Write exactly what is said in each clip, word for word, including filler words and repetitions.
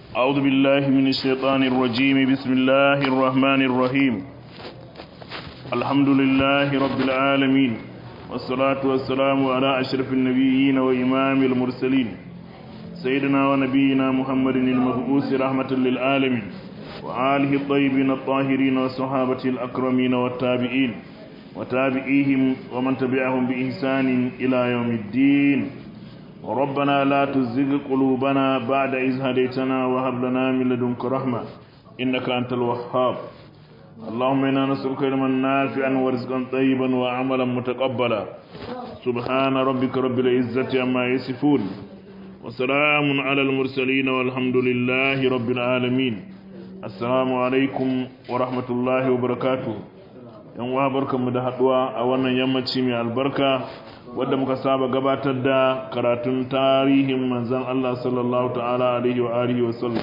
أعوذ بالله من الشيطان الرجيم بسم الله الرحمن الرحيم الحمد لله رب العالمين والصلاة والسلام على أشرف النبيين وإمام المرسلين سيدنا ونبينا محمد المبعوث رحمة للعالمين وآله الطيبين الطاهرين وصحابته الأكرمين والتابعين وتابعيهم ومن تبعهم بإحسان إلى يوم الدين ربنا لا تزغ قلوبنا بعد إذ هديتنا وهب لنا من لدنك رحمة إنك أنت الوهاب اللهم إنا نسألك علما نافعا ورزقا طيبا وعملا متقبلا سبحان ربك رب العزة عما يصفون وسلام على المرسلين والحمد لله رب العالمين السلام عليكم ورحمة الله وبركاته yan uwa barkanmu da haduwa a wannan yammaci mai albarka wadda muka saba gabatar da karatun tarihin manzon Allah sallallahu ta'ala alaihi wa alihi wa sallam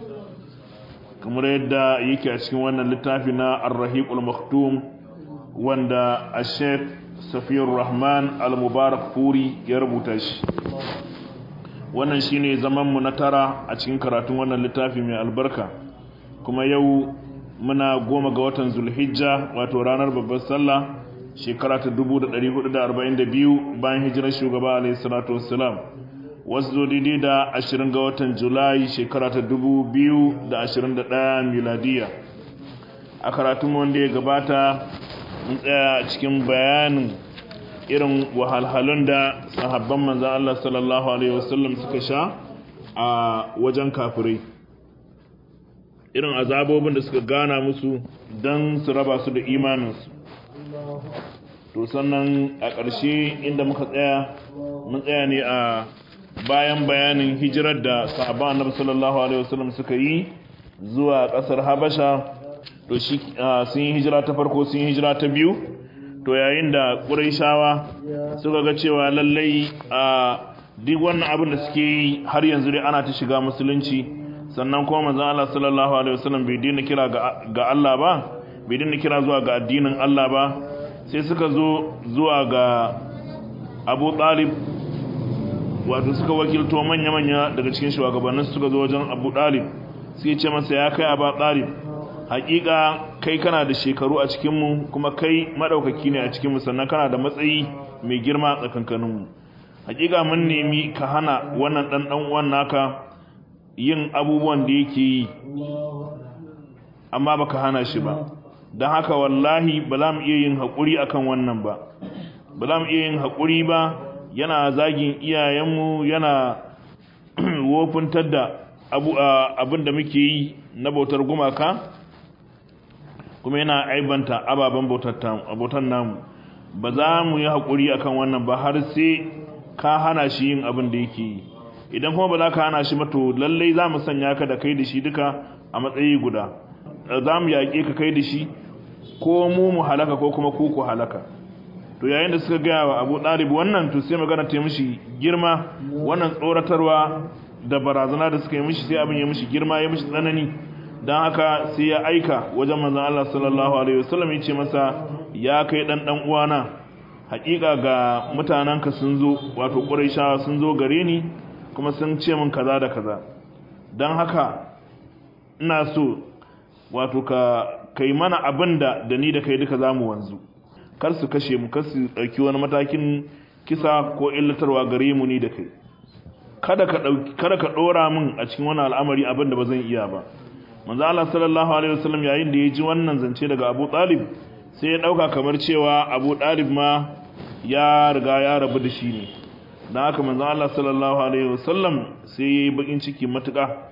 kamar yadda yake a cikin wannan littafi na Ar-Rahiqul Maktum wanda Sheikh Safiyur Rahman Al-Mubarak Furi ya rubuta shi wannan shine zaman mu na tara a cikin karatun wannan littafi mai albarka kuma yau muna goma ga watan Zulhijja wato ranar babbar sallah shekara ta dubu da ɗari hudu da arba'in da biyu bayan hijirar shugaba alaihi salatu wassalam wasu zo daidai da ashirin ga watan Julai shekara ta dubu biyu da ashirin da ɗaya miladiya. A karatun wanda ya gabata mun tsaya cikin bayanin irin wahalhalun da sahabban manzon Allah sallallahu alaihi wasallam suka sha a wajen kafirai, irin azabobin da suka gana musu don su raba su da imaninsu. To sannan a ƙarshe inda muka tsaya mun tsaya ne a bayan bayanin hijirar da sahabban annabi sallallahu alaihi wasallam suka yi zuwa ƙasar Habasha. To shi sun yi hijira ta farko, sun yi hijira ta biyu. To yayin da Qurayshawa suka ga cewa lallai a duk wannan abin da suke yi har yanzu dai ana ta shiga musulunci, sannan kuma manzon Allah sallallahu alaihi wasallam bai dina kira ga Allah ba, bai dina kira zuwa ga addinin Allah ba, sai suka zo zuwa ga Abu Talib, wato suka wakilto manya-manya daga cikin shugabannin suka zo wajen Abu Talib sai ce masa ya kai Abu Talib, hakika kai kana da shekaru a cikin mu kuma kai madaukaki ne a cikin mu, sannan kana da matsayi mai girma tsakankanin mu. Hakika mun nemi ka hana wannan dan dan uwan naka yin abubuwan da yake yi amma baka hana shi ba, don haka wallahi ba za mu iya yin haƙuri akan wannan ba ba za mu iya yin haƙuri ba. Yana zagin iyayenmu, yana wofintar da abin da muke yi na bautar gumaka, kuma yana aibanta ababen bautar namu. Ba za mu yi haƙuri akan wannan ba har sai ka hana shi yin abin da yake yi. Idan kuma ba za ka hana shi ba, to lallai za mu sanya ka da kai da shi duka a matsayi guda. Za mu yaƙe ka kai da shi, ko mu mu halaka ko kuma ku ku halaka. To yayin da suka gaya wa Abu Talib wannan, to sai magana ta mishi girma, wannan tsoratarwa da barazana da suka yi mishi sai abin ya mishi girma, ya mishi tsanani. Dan haka sai ya aika wajen manzon Allah sallallahu alaihi wasallam ya ce masa, ya kai dan dan uwana, hakika ga mutananka sun zo, wato Qurayshawa sun zo gare ni kuma sun ce min kaza da kaza. Dan haka ina so wato ka kai mana abinda da ni da kai duka zamu wanzu, kar su kashe mu, kar su dauki wani matakin kisa ko illatarwa gare mu ni da kai. Kada ka dauki kada ka dora min a cikin wannan al'amari abinda bazan iya ba. Manzo Allah sallallahu alaihi wasallam yayin da ya ji wannan zance daga Abu Talib, sai ya dauka kamar cewa Abu Talib ma ya riga ya rabu da shi ne. Dan haka manzo Allah sallallahu alaihi wasallam sai yayi bakin ciki matuƙa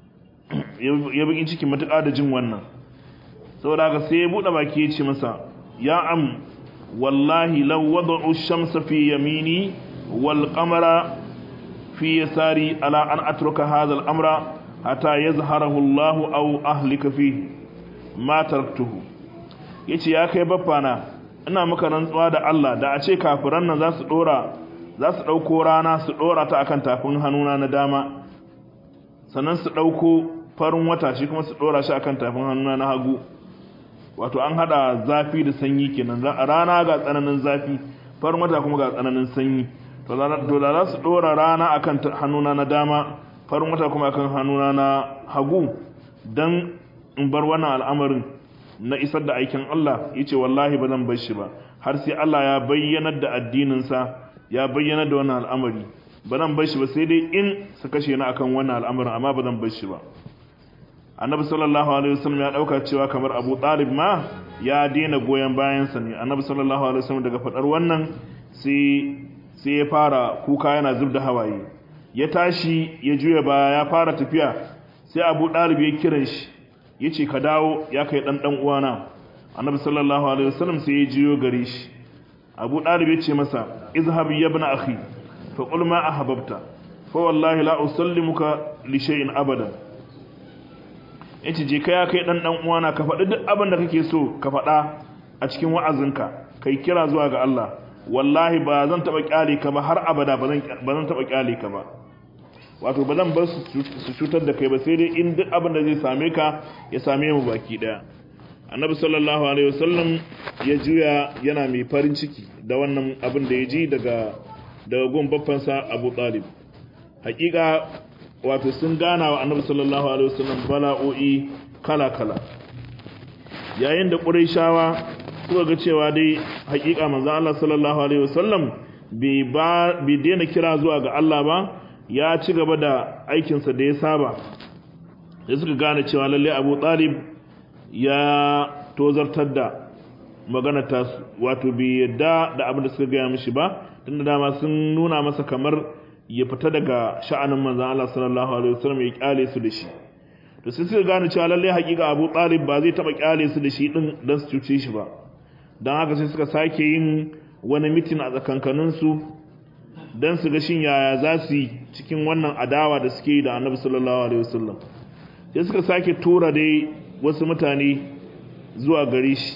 ya bakin ciki matuƙa da jin wannan. Saboda haka sai ya bude baki ya ce masa, ya am wallahi law wada'u ash-shamsa fi yamini wal qamara fi yasari ala an atruka hadha al-amra hatta yazharahu Allah aw ahlika fihi ma taraktuhu. Yace ya kai baffana, ina maka rantsuwa da Allah, da a ce kafiran nan za su dora za su dauko rana su dora ta akan tafin hannuna na dama, sannan su dauko farin wata shi kuma su dora shi akan tafin hannuna na hagu, wato an hada zafi da sanyi kenan, rana ga tsananin zafi, farin wata kuma ga tsananin sanyi. To da za su dora rana akan hannuna na dama, farin wata kuma akan hannuna na hagu dan in bar wannan al'amarin na isar da aikin Allah yace wallahi ba zan bar shi ba har sai Allah ya bayyana da addinin sa ya bayyana da wannan al'amari ba zan bar shi ba sai dai in su kashe ni akan wannan al'amarin amma ba zan bar shi ba annabi sallallahu alaihi wasallam ya dauka cewa kamar Abu Talib ma ya daina goyen bayan sa ne annabi sallallahu alaihi wasallam daga fadar wannan sai sai ya fara kuka yana zubda hawaye ya tashi ya juya baya ya fara tafiya sai Abu Talib ya kiran shi yace ka dawo ya kai dan dan uwana annabi sallallahu alaihi wasallam sai ya jiyo gare shi Abu Talib ya ce masa izhab ya ibn akhi fa qul ma ahbabta fa wallahi la usallimuka li shay'in abada yace je kai ya kai dan dan uwana ka faɗi duk abin da kake so ka faɗa a cikin wa'azinka kai kira zuwa ga Allah wallahi ba zan taba kyale ka ba har abada ba zan ba zan taba kyale ka ba wato ba zan bar su cutar da kai ba sai dai in duk abin da zai same ka ya same mu baki daya annabi sallallahu alaihi wasallam ya juya yana mai farin ciki da wannan abin da ya ji daga daga gun baffansa Abu Talib hakika wato sun gana wa annabi sallallahu alaihi wasallam bala'o'i kala kala yayin da quraishawa suka ga cewa dai hakika manzon Allah sallallahu alaihi wasallam bai ba bai daina kira zuwa ga Allah ba ya ci gaba da aikin sa da ya saba sai suka gane cewa lalle Abu Talib ya tozartar da magana ta wato bai yadda da abin da suka ga mishi ba tunda dama sun nuna masa kamar ya fita daga sha'anin manzon Allah sallallahu alaihi wasallam ya kyale su da shi to sai suka gane cewa lalle hakika Abu Talib ba zai taba kyale su da shi din dan su cuce shi ba don haka sai suka sake yin wani mitin a tsakankaninsu don su ga shin yaya za su yi cikin wannan adawa da suke yi da annabi sallallahu alaihi wasallam sai suka sake tura dai wasu mutane zuwa gare shi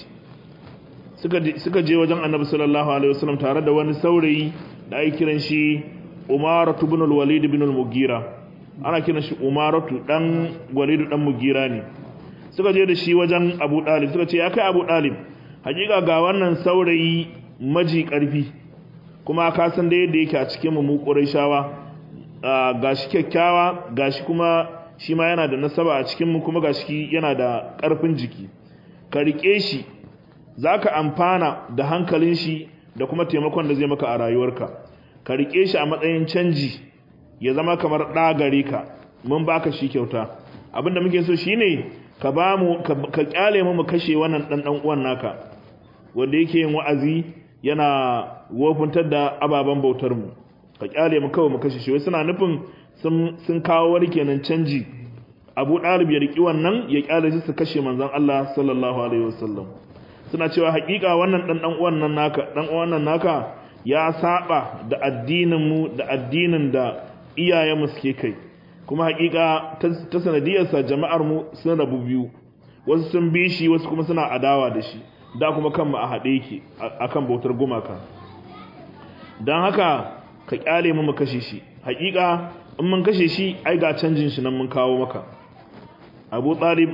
suka je wajen annabi sallallahu alaihi wasallam tare da wani saurayi da ake kiran shi Umaratu ibn al-Walid ibn al-Mughira ana kiran shi Umaratu dan Walid dan Mughira ne suka je da shi wajen Abu Talib suka ce ya kai Abu Talib hakika ga wannan saurayi maji karfi kuma ka san da yadda yake a cikin mu Qurayshawa gashi kyakkyawa gashi kuma shi ma yana da nasaba a cikin mu kuma gashi yana da karfin jiki ka rike shi zaka amfana da hankalin shi da kuma taimakon da zai maka a rayuwarka ka rike shi a matsayin canji ya zama kamar da gare ka mun baka shi kyauta abinda muke so shine ka ba mu ka kyale mu mu kashe wannan dan dan uwan naka wanda yake yin wa'azi yana wofuntar da ababen bautar mu ka kyale mu kawai mu kashe shi wai suna nufin sun sun kawo wani kenan canji Abu Talib ya riki wannan ya kyale shi su kashe manzon Allah sallallahu alaihi wasallam suna cewa hakika wannan dan dan uwan nan naka dan uwan nan naka ya saba da addinin mu da addinin da iyayen mu suke kai kuma hakika ta sanadiyarsa jama'ar mu sun rabu biyu wasu sun bi shi wasu kuma suna adawa da shi da kuma kanmu a haɗe yake akan bautar gumaka don haka ka kyale mu mu kashe shi hakika in mun kashe shi ai ga canjin shi nan mun kawo maka Abu Talib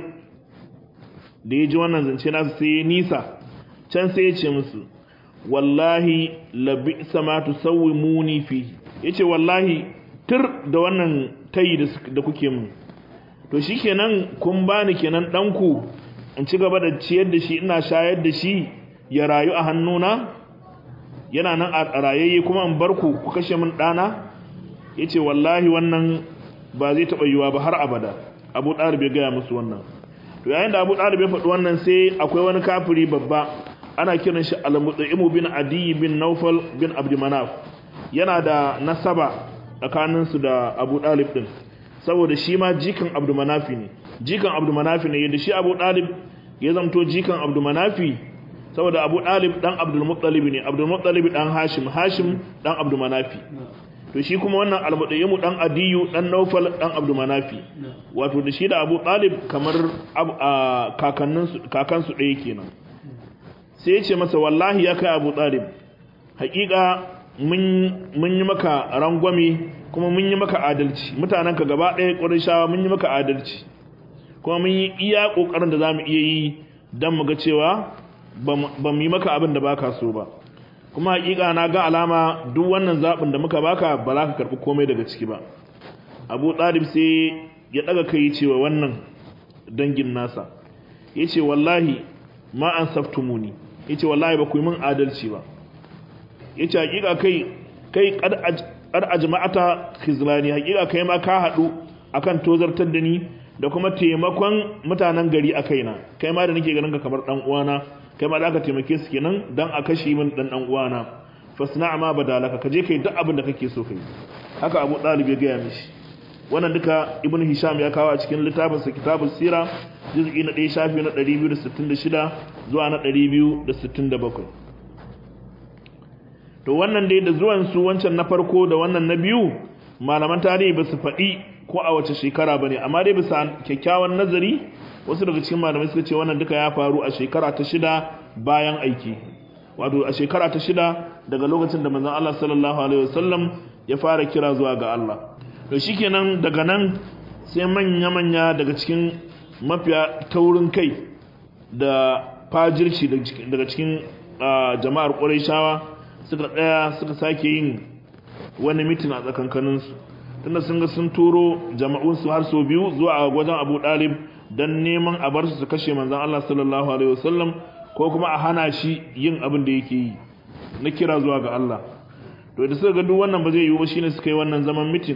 da ya ji wannan zance nasu sai nisa can sai ya ce musu wallahi labi sama tusawwimuni fi yace wallahi tir da wannan tayi da kuke mun to shikenan kun bani kenan danku in ci gaba da ciyar da shi ina shayar da shi ya rayu a hannuna yana nan a rayayye kuma in bar ku ku kashe min dana yace wallahi wannan ba zai taba yiwa ba har abada Abu Talib ya ga musu wannan to yayin da Abu Talib ya faɗi wannan sai akwai wani kafiri babba ana kiran shi Al-Mut'im bin Adi bin Nawfal bin Abd Manaf yana da nasaba tsakaninsu da Abu Talib din saboda shi ma jikan Abd Manafi ne jikan Abd Manafi ne yadda shi Abu Talib ya zamto jikan Abd Manafi saboda Abu Talib dan Abdul Muttalib ne Abdul Muttalib dan Hashim Hashim dan Abd Manafi to shi kuma wannan Al-Mut'im dan Adiyu dan Nawfal dan Abd Manafi wato da shi da Abu Talib kamar kakanninsu kakansu ɗaya kenan sai ya ce masa wallahi ya kai Abu Talib haƙiƙa mun yi maka rangwame kuma mun yi maka adalci mutanenka gaba ɗaya ƙurayshawa mun yi maka adalci kuma mun yi iya ƙoƙarin da za mu iya yi don mu ga cewa ba mu yi maka abin da baka so ba kuma haƙiƙa na ga alama duk wannan zaɓin da muka baka ba za ka karɓi komai daga ciki ba Abu Talib sai ya daga kai cewa wannan dangin nasa yace wallahi ma an saftumuni yace wallahi ba ku yi min adalci ba yace hakika kai kai qad qad ajma'ata khizlani hakika kai ma ka hadu akan tozartar da ni da kuma taimakon mutanen gari a kaina kai ma da nake ganin ka kamar dan uwana kai ma da ka taimake su kenan dan a kashe min dan dan uwana fasna ma badalaka kaje kai duk abin da kake so kai haka Abu Talib ya gaya mishi wannan duka Ibn Hisham ya kawo a cikin littafinsa Kitabus Sira juz'i na ɗaya shafi na ɗari biyu da sittin da shida zuwa na ɗari biyu da sittin da bakwai. To wannan dai da zuwan su wancan na farko da wannan na biyu malaman tarihi ba su faɗi ko a wace shekara bane amma dai bisa kyakkyawan nazari wasu daga cikin malamai suka ce wannan duka ya faru a shekara ta shida bayan aiki wato a shekara ta shida daga lokacin da manzon Allah sallallahu alaihi wasallam ya fara kira zuwa ga Allah. To shikenan daga nan sai manya-manya daga cikin mafiya taurin kai da fajirci daga cikin jama'ar Qurayshawa suka tsaya suka sake yin wani mitin a tsakankaninsu tunda sun ga sun turo jama'unsu har sau biyu zuwa wajen Abu Talib don neman a bar su su kashe manzon Allah sallallahu alaihi wasallam ko kuma a hana shi yin abin da yake yi na kira zuwa ga Allah. To da suka ga duk wannan ba zai yiwu ba shine suka yi wannan zaman mitin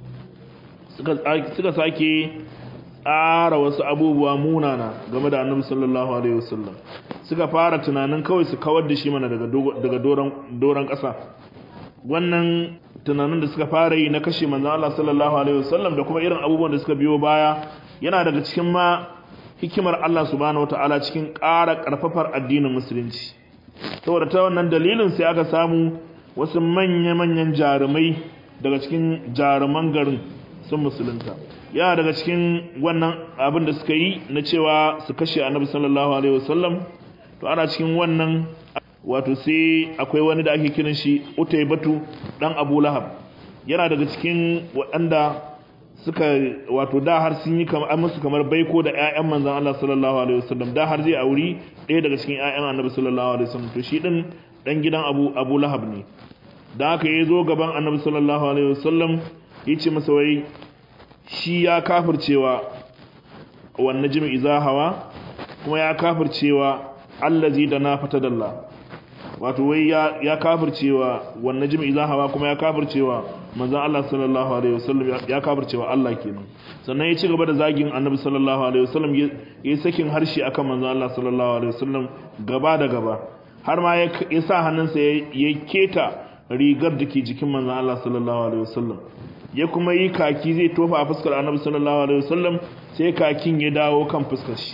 suka sake tsara wasu abubuwa munana game da Annabi sallallahu alaihi wasallam suka fara tunanin kawai su kawar da shi mana daga daga doran doran ƙasa. Wannan tunanin da suka fara yi na kashe manzon Allah sallallahu alaihi wasallam da kuma irin abubuwan da suka biyo baya yana daga cikin ma hikimar Allah subhanahu wataala cikin ƙara ƙarfafar addinin musulunci. Saboda ta wannan dalilin sai aka samu wasu manya-manyan jarumai daga cikin jaruman garin sun musulunta. Ya daga cikin wannan abin da suka yi na cewa su kashe Annabi sallallahu alaihi wasallam to ana cikin wannan wato sai akwai wani da ake kiran shi Utaybatu dan Abu Lahab yana daga cikin waɗanda suka wato da har sun yi kamar musu kamar baiko da ƴaƴan manzon Allah sallallahu alaihi wasallam da har zai auri ɗaya daga cikin ƴaƴan Annabi sallallahu alaihi wasallam to shi din dan gidan Abu Abu Lahab ne da haka yazo gaban Annabi sallallahu alaihi wasallam yace masa wai shi ya kafircewa wan najmi idza hawa kuma ya kafircewa allazi da na fatadalla wato wai ya ya kafircewa wan najmi idza hawa kuma ya kafircewa manzon Allah sallallahu alaihi wasallam ya kafircewa Allah kenan sannan ya ci gaba da zagin Annabi sallallahu alaihi wasallam yayi sakin harshe akan manzon Allah sallallahu alaihi wasallam gaba da gaba har ma ya sa hannunsa ya keta rigar da ke jikin manzon Allah sallallahu alaihi wasallam ya kuma yi kaki zai tofa a fuskar Annabi sallallahu alaihi wasallam sai kakin ya dawo kan fuskar shi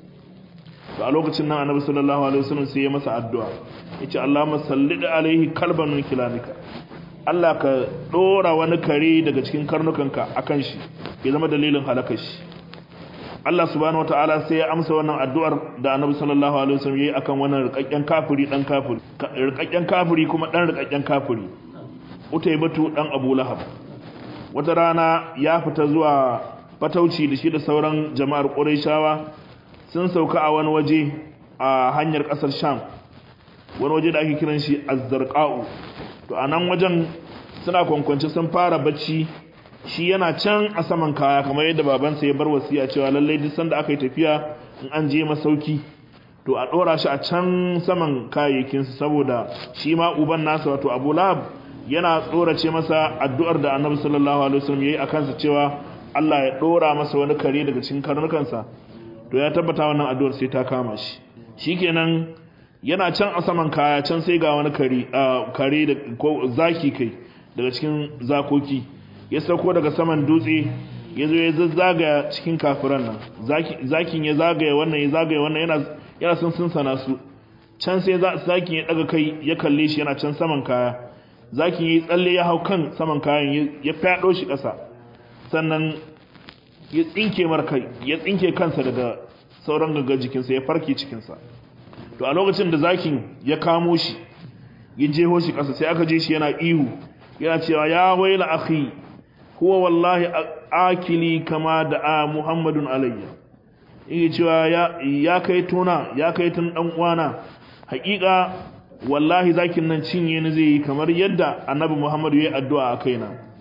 a lokacin nan Annabi sallallahu alaihi wasallam sai ya masa addu'a yace Allahumma sallid alaihi kalban min kilanika Allah ka dora wani kare daga cikin karnukanka akan shi ya zama dalilin halakar shi Allah subhanahu wataala sai ya amsa wannan addu'ar da Annabi sallallahu alaihi wasallam yayi akan wannan rikakken kafiri dan kafiri rikakken kafiri kuma dan rikakken kafiri Utaybatu dan Abu Lahab wata rana ya fita zuwa fatauci da shi da sauran jama'ar Qurayshawa sun sauka a wani waje a hanyar kasar Sham wani waje da ake kiran shi Az-Zarqa'u to anan wajen suna kwankwance sun fara bacci shi yana can a saman kaya kamar yadda babansa ya bar wasiya cewa lallai duk sanda aka yi tafiya in an je masauki to a dora shi a can saman kayayyakin su saboda shi ma uban nasa wato Abu Lahab yana tsorace masa addu'ar da Annabi sallallahu alaihi wasallam yayi akan sa cewa Allah ya dora masa wani kare daga cikin karnukansa to ya tabbata wannan addu'ar sai ta kama shi shikenan yana can a saman kaya can sai ga wani kare kare da ko zaki kai daga cikin zakoki ya sauko daga saman dutse ya zo ya zazzaga cikin kafiran nan zakin ya zagaya wannan ya zagaya wannan yana yana sun sun sana su can sai zakin ya daga kai ya kalle shi yana can saman kaya zakin yi tsalle ya hau kan saman kayan ya fado shi ƙasa sannan ya tsinke markai ya tsinke kansa daga sauran gaggar jikinsa ya farke cikinsa to a lokacin da zakin ya kamo shi ya jeho shi ƙasa sai aka je shi yana ihu yana cewa ya waila akhi huwa wallahi akili kama da a muhammadun alayya yake cewa ya ya kai tona ya kai tun dan uwana haƙiƙa wallahi zakin nan cinye ni zai yi kamar yadda annabi Muhammadu ya addu'a a kaina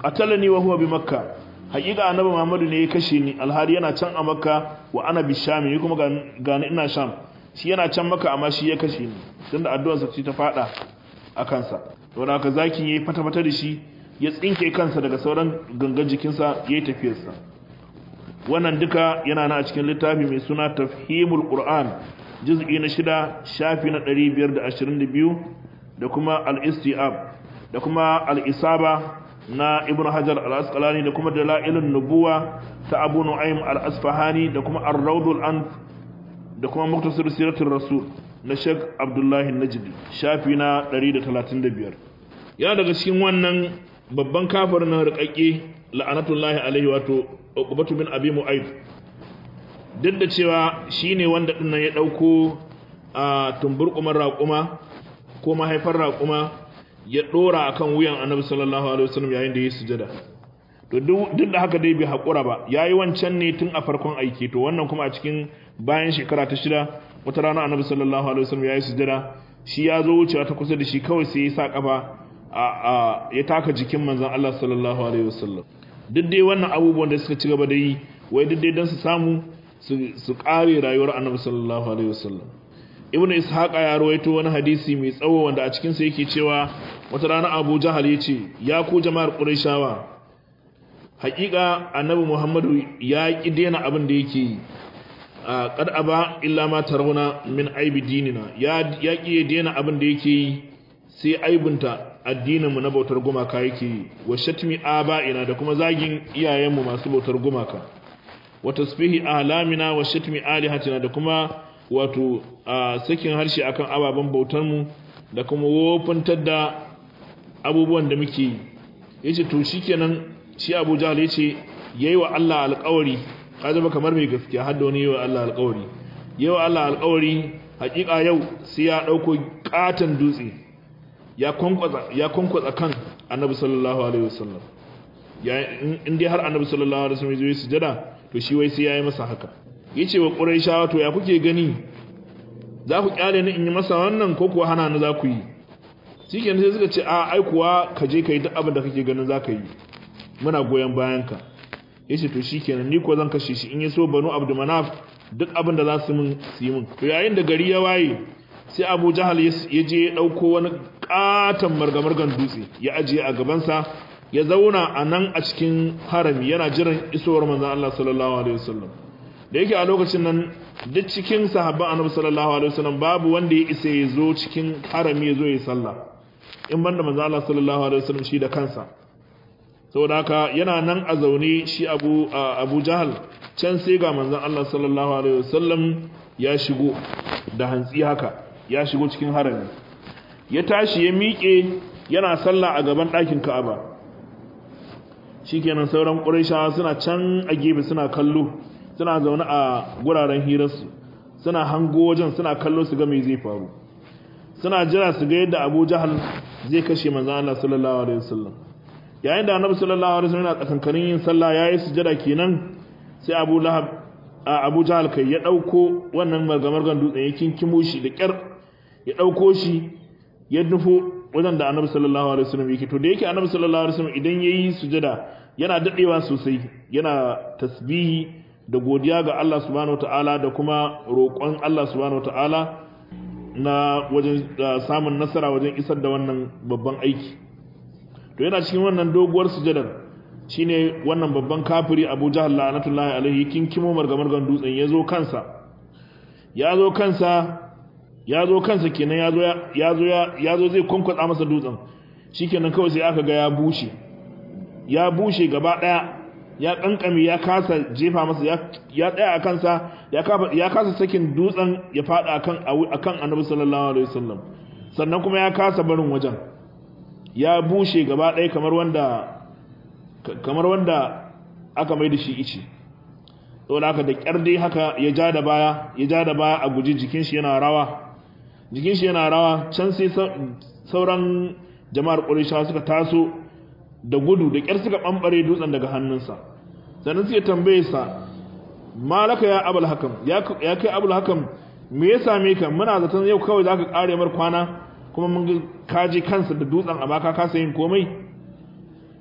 qatalani wa huwa bi makka haƙiƙa annabi Muhammadu ne ya kashe ni alhari yana can a makka wa ana bi sham ni kuma ga ni ina sham shi yana can makka amma shi ya kashe ni tunda addu'ar sa ce ta fada a kansa to da haka zakin yayi fata fata da shi ya tsinke kansa daga sauran gangan jikinsa yayi tafiyar sa wannan duka yana na a cikin littafi mai suna Tafhimul Qur'an juz'i na shida shafi na ɗari biyar da ashirin da biyu da kuma al-Istiab da kuma al-Isaba na Ibn Hajar al-Asqalani da kuma Dalailun Nubuwa ta Abu Nu'aym al-Asfahani da kuma Ar-Rawdul Anf da kuma Mukhtasar Siratul Rasul na Sheikh Abdullah An-Najdi shafi na ɗari da talatin da biyar ya daga cikin wannan babban kafirin na rikakke la'anatullahi alaihi wato Uqbatu bin Abi Mu'ayth duk da cewa shine wanda dinnan ya dauko a tumburkumar raquma ko mahaifar raquma ya dora akan wuyan Annabi sallallahu alaihi wasallam yayin da ya sujada to duk da haka dai bai hakura ba yayi wancan ne tun a farkon aiki to wannan kuma a cikin bayan shekara ta shida wata rana Annabi sallallahu alaihi wasallam yayi sujada shi ya zo wucewa ta kusa da shi kawai sai ya sa kafa a ya taka jikin manzon Allah sallallahu alaihi wasallam duk dai wannan abubuwan da suka ci gaba da yi wai duk dai dan su samu su kare rayuwar Annabi sallallahu alaihi wasallam Ibn Ishaq ya rawaito wani hadisi mai tsawo wanda a cikin sa yake cewa wata rana Abu Jahal yace ya ku jama'ar Qurayshawa haƙiƙa Annabi Muhammadu ya ki daina abin da yake yi qad aba illa ma tarawna min aibi dinina ya ya ki daina abin da yake yi sai aibunta addinin mu na bautar gumaka yake yi wa shatmi aba'ina da kuma zagin iyayenmu masu bautar gumaka wa tasbihi ahlamina wa shatmi alihatina da kuma wato sakin harshe akan ababen bautar mu da kuma wofantar da abubuwan da muke yi yace to shikenan shi Abu Jahl yace yayi wa Allah alƙawari kaje ba kamar mai gaskiya har da wani yayi wa Allah alƙawari yayi wa Allah alƙawari hakika yau sai ya dauko katan dutse ya konkwatsa ya konkwatsa kan Annabi sallallahu alaihi wasallam ya in dai har Annabi sallallahu alaihi wasallam zai sujada to shi wai sai yayi masa haka yace wa Qurayshawa to ya kuke gani za ku kyale ni in yi masa wannan ko kuwa hana ni za ku yi shikenan sai suka ce a ai kuwa ka je kai duk abin da kake ganin za ka yi muna goyen bayan ka yace to shikenan ni ko zan kashe shi in yaso Banu Abdul Manaf duk abin da za su mun su yi mun to yayin da gari ya waye sai Abu Jahal ya je ya dauko wani katan margamargan dutse ya ajiye a gaban sa ya zauna a nan a cikin harami yana jiran isowar manzon Allah sallallahu alaihi wasallam da yake a lokacin nan duk cikin sahabban Annabi sallallahu alaihi wasallam babu wanda ya isa ya zo cikin harami ya zo ya sallah in banda manzon Allah sallallahu alaihi wasallam shi da kansa saboda haka yana nan a zaune shi Abu Abu Jahal can sai ga manzon Allah sallallahu alaihi wasallam ya shigo da hantsi haka ya shigo cikin harami ya tashi ya miƙe yana sallah a gaban ɗakin Ka'aba shikenan sauran Qurayshawa suna can a gefe suna kallo suna zaune a guraren hirarsu suna hango wajen suna kallo su ga me zai faru suna jira su ga yadda Abu Jahal zai kashe manzon Allah sallallahu alaihi wasallam yayin da Annabi sallallahu alaihi wasallam yana tsakankanin yin sallah yayi sujada kenan sai Abu Lahab Abu Jahal kai ya dauko wannan margamargan dutsen ya kinkimo shi da kyar ya dauko shi ya nufo wajen da Annabi sallallahu alaihi wasallam yake to da yake Annabi sallallahu alaihi wasallam idan yayi sujada yana dadewa sosai yana tasbihi da godiya ga Allah subhanahu wataala da kuma roƙon Allah subhanahu wataala na wajen samun nasara wajen isar da wannan babban aiki to yana cikin wannan doguwar sujadar shine wannan babban kafiri Abu Jahl la'natullahi alaihi kinkimo margamargan dutsen yazo kansa yazo kansa yazo kansa kenan yazo yazo yazo zai konkwatsa masa dutsen shikenan kawai sai aka ga ya bushe ya bushe gaba daya ya kankame ya kasa jefa masa ya ya tsaya a kansa ya kafa ya kasa sakin dutsen ya fada akan akan Annabi sallallahu alaihi wasallam sannan kuma ya kasa barin wajen ya bushe gaba ɗaya kamar wanda kamar wanda aka mai da shi ice saboda haka da kyar dai haka ya ja da baya ya ja da baya a guji jikin shi yana rawa jikin shi yana rawa can sai sauran jama'ar Qurayshawa suka taso da gudu da kyar suka bambare dutsen daga hannunsa sannan sai tambaye sa malaka ya abul hakam ya ya kai abul hakam me ya same ka muna zaton yau kawai zaka kare mar kwana kuma mun ga kaje kansa da dutsen a baka kasa yin komai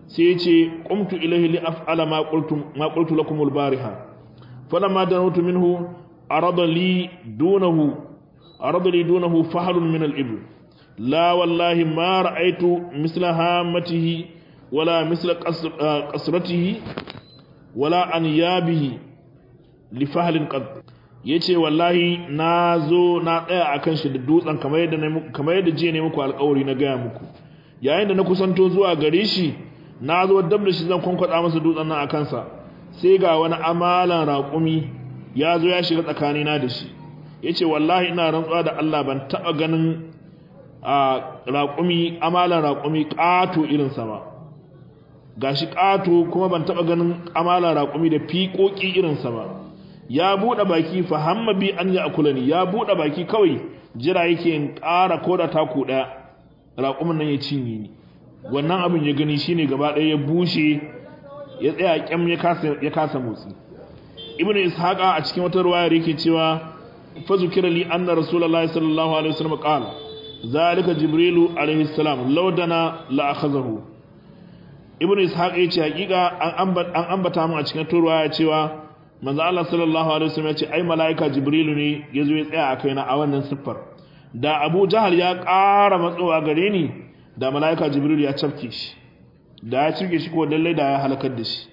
sai ya ce qumtu ilayhi li af'ala ma qultu ma qultu lakum al-bariha falamma danawtu minhu arada li dunahu arada li dunahu fahlun min al-ibl la wallahi ma ra'aytu misla hamatihi wala misla qasratihi wala anyabihi li fahlin qad yace wallahi na zo na tsaya akan shi da dutsen kamar yadda kamar yadda je ne muku alƙawari na gaya muku yayin da na kusanto zuwa gare shi na zo dab da shi zan kwankwada masa dutsen nan akan sa sai ga wani amalan raƙumi ya zo ya shiga tsakanina da shi yace wallahi ina rantsuwa da Allah ban taba ganin a raƙumi amalan raƙumi ƙato irin sa ba gashi ƙato kuma ban taba ganin amalan raƙumi da fiƙoƙi irin sa ba ya bude baki fa hamma bi an ya akulani ya bude baki kawai jira yake in ƙara koda taku daya raƙumin nan ya cinye ni wannan abin ya gani shine gaba ɗaya ya bushe ya tsaya kyam ya kasa ya kasa motsi ibnu ishaqa a cikin wata riwaya yake cewa fa zukira li anna rasulullahi sallallahu alaihi wasallam qala zalika jibrilu alaihi salam law dana la akhazahu ibnu ishaqa yace hakika an ambata mu a cikin riwaya cewa manzo Allah sallallahu alaihi wasallam ya ce ai malaika jibrilu ne yazo ya tsaya a kaina a wannan siffar da Abu Jahal ya ƙara matsowa gare ni da malaika jibrilu ya cafke shi da ya cike shi ko dalle da ya halakar da shi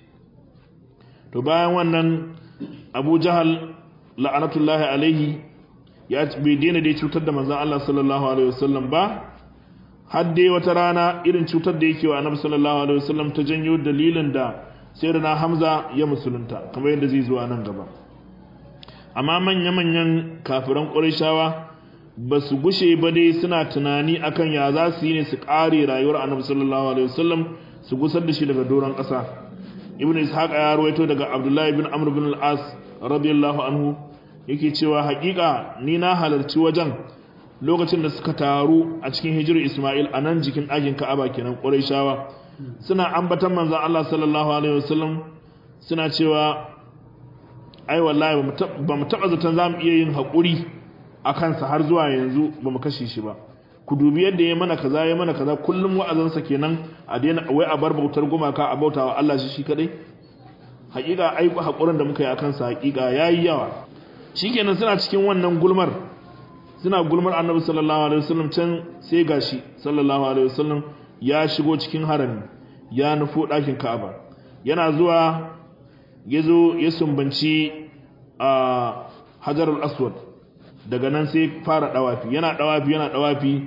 to bayan wannan Abu Jahal la'anatullahi alaihi ya bai daina da cutar da manzo Allah sallallahu alaihi wasallam ba har dai wata rana irin cutar da yake wa Annabi sallallahu alaihi wasallam ta janyo dalilin da sai da na Hamza ya musulunta kamar yadda zai zuwa nan gaba amma manya-manyan kafiran Qurayshawa ba su gushe ba dai suna tunani akan ya za su yi ne su ƙare rayuwar Annabi sallallahu alaihi wasallam su gusar da shi daga doron ƙasa Ibn Ishaq ya rawaito daga Abdullah ibn Amr ibn al-As radiyallahu anhu yake cewa haƙiƙa ni na halarci wajen lokacin da suka taru a cikin hijirar Isma'il a nan jikin ɗakin Ka'aba kenan Qurayshawa suna ambatan manzon Allah sallallahu alaihi wasallam suna cewa ai wallahi ba mu taba zaton zamu iya yin hakuri akan sa har zuwa yanzu ba mu kashe shi ba ku dubi yadda yayi mana kaza yayi mana kaza kullum wa'azin sa kenan a daina wai a bar bautar gumaka a bautawa Allah shi shi kadai hakika ai hakurin da muka yi akan sa hakika yayi yawa shikenan suna cikin wannan gulmar suna gulmar Annabi sallallahu alaihi wasallam can sai gashi sallallahu alaihi wasallam ya shigo cikin harami ya nufo ɗakin Ka'aba yana zuwa yazo ya sumbanci a Hajarul Aswad daga nan sai fara dawafi yana dawafi yana dawafi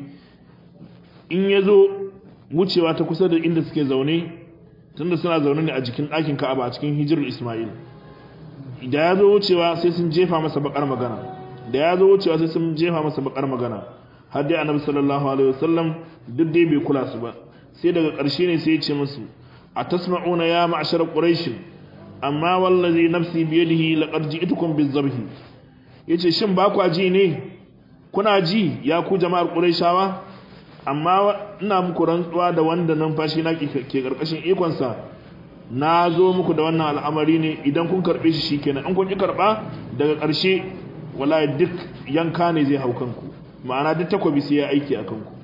in yazo wucewa ta kusa da inda suke zaune tunda suna zaune ne a jikin ɗakin Ka'aba a cikin Hijrul Isma'il da yazo wucewa sai sun jefa masa bakar magana da yazo wucewa sai sun jefa masa bakar magana har dai Annabi sallallahu alaihi wasallam duk dai bai kula su ba sai daga ƙarshe ne sai ya ce musu atasma'una ya ma'shar quraish amma wallazi nafsi bi yadihi laqad ji'tukum bizabhi yace shin ba ku ji ne kuna ji ya ku jama'ar quraishawa amma ina muku rantsuwa da wanda numfashi na ke karkashin ikon sa na zo muku da wannan al'amari ne idan kun karbe shi shikenan in kun ki karba daga ƙarshe wallahi duk yanka ne zai hau kanku ma'ana duk takobi sai ya aiki a kanku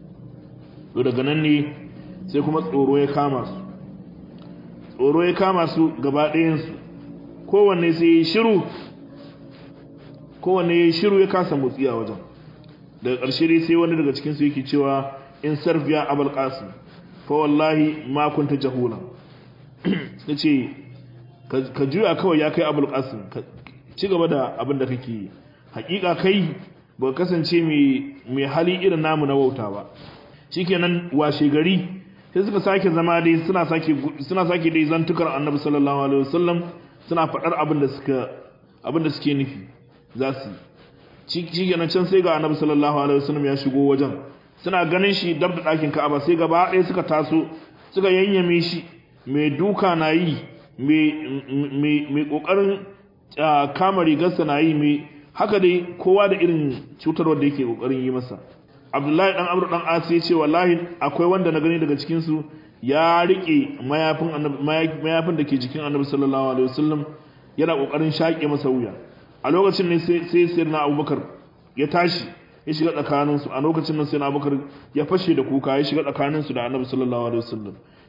to daga nan ne sai kuma tsoro ya kama su tsoro ya kama su gaba ɗayansu kowanne sai ya shiru kowanne ya shiru ya kasa motsi a wajen daga ƙarshe dai sai wani daga cikinsu yake cewa in sarfiya abul qasim fa wallahi ma kunta jahula yace ka juya kawai ya kai abul qasim ci gaba da abin da kake yi hakika kai ba kasance mai hali irin namu na wauta ba shikenan washe gari sai suka sake zama dai suna sake suna sake dai zantukar Annabi sallallahu alaihi wasallam suna fadar abin da suka abin da suke nufi za su shikenan can sai ga Annabi sallallahu alaihi wasallam ya shigo wajen suna ganin shi dab da dakin Ka'aba sai gaba ɗaya suka taso suka yanyame shi mai duka na yi mai mai mai kokarin kama rigarsa na yi mai haka dai kowa da irin cutarwar da yake kokarin yi masa Abdullahi dan Amr dan As ya ce wallahi akwai wanda na gani daga cikin su ya rike mayafin annabi mayafin da ke jikin Annabi sallallahu alaihi wasallam yana kokarin shaƙe masa wuya a lokacin ne sai sai sirna Abubakar ya tashi ya shiga tsakanin su a lokacin nan sai Abubakar ya fashe da kuka ya shiga tsakanin su da Annabi sallallahu alaihi wasallam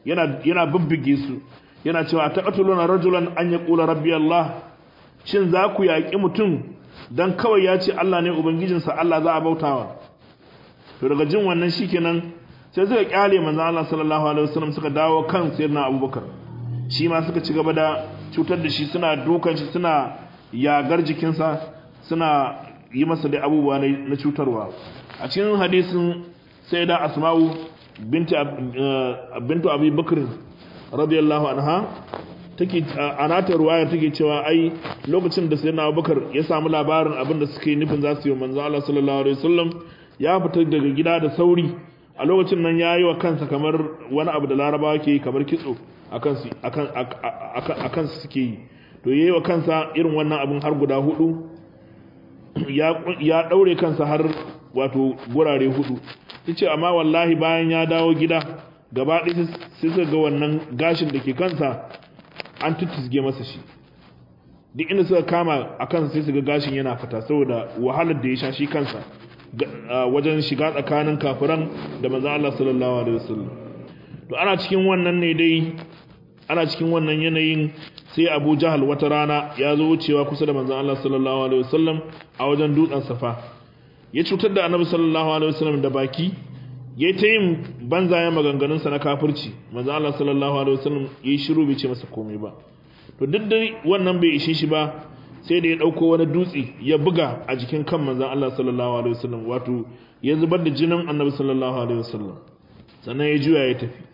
yana yana bibbige su yana cewa taqatuluna rajulan an yaqula rabbi Allah, shin za ku yaƙi mutum dan kawai ya ce Allah ne ubangijinsa, Allah za a bautawa? To daga jin wannan shikenan sai suka kyale manzon Allah sallallahu alaihi wasallam suka dawo kan sayyidina Abubakar, shi ma suka ci gaba da cutar da shi, suna dukan shi, suna yagar jikinsa, suna yi masa da abubuwa na cutarwa. A cikin hadisin sayyida Asma'u binti bintu Abi Bakr radiyallahu anha take anata ruwaya take cewa ai lokacin da sayyidina Abubakar ya samu labarin abin da suke nufin za su yi manzo Allah sallallahu alaihi wasallam, ya fita daga gida da sauri. A lokacin nan ya yi wa kansa kamar wani abu da Larabawa ke kamar kitso akan su akan akan su suke yi, to yayi wa kansa irin wannan abin har guda hudu, ya ya daure kansa har wato gurare hudu. Yace amma wallahi bayan ya dawo gida gaba ɗaya sai suka ga wannan gashin da ke kansa an tuttusge masa shi, duk inda suka kama a kansa sai su ga gashin yana fita saboda wahalar da ya sha shi kansa wajen shiga tsakanin kafiran da manzo Allah sallallahu alaihi wasallam. To ana cikin wannan ne dai ana cikin wannan yanayin sai Abu Jahal wata rana ya zo wucewa kusa da manzo Allah sallallahu alaihi wasallam a wajen dutsen Safa, ya cutar da Annabi sallallahu alaihi wasallam da baki, ya ta yin banzayen maganganun sa na kafirci. Manzo Allah sallallahu alaihi wasallam yayi shiru bai ce masa komai ba. To duk dai wannan bai ishe shi ba, sai da ya dauko wani dutse ya buga a jikin kan manzon Allah sallallahu alaihi wasallam, wato ya zubar da jinin Annabi sallallahu alaihi wasallam. Sannan ya juya ya tafi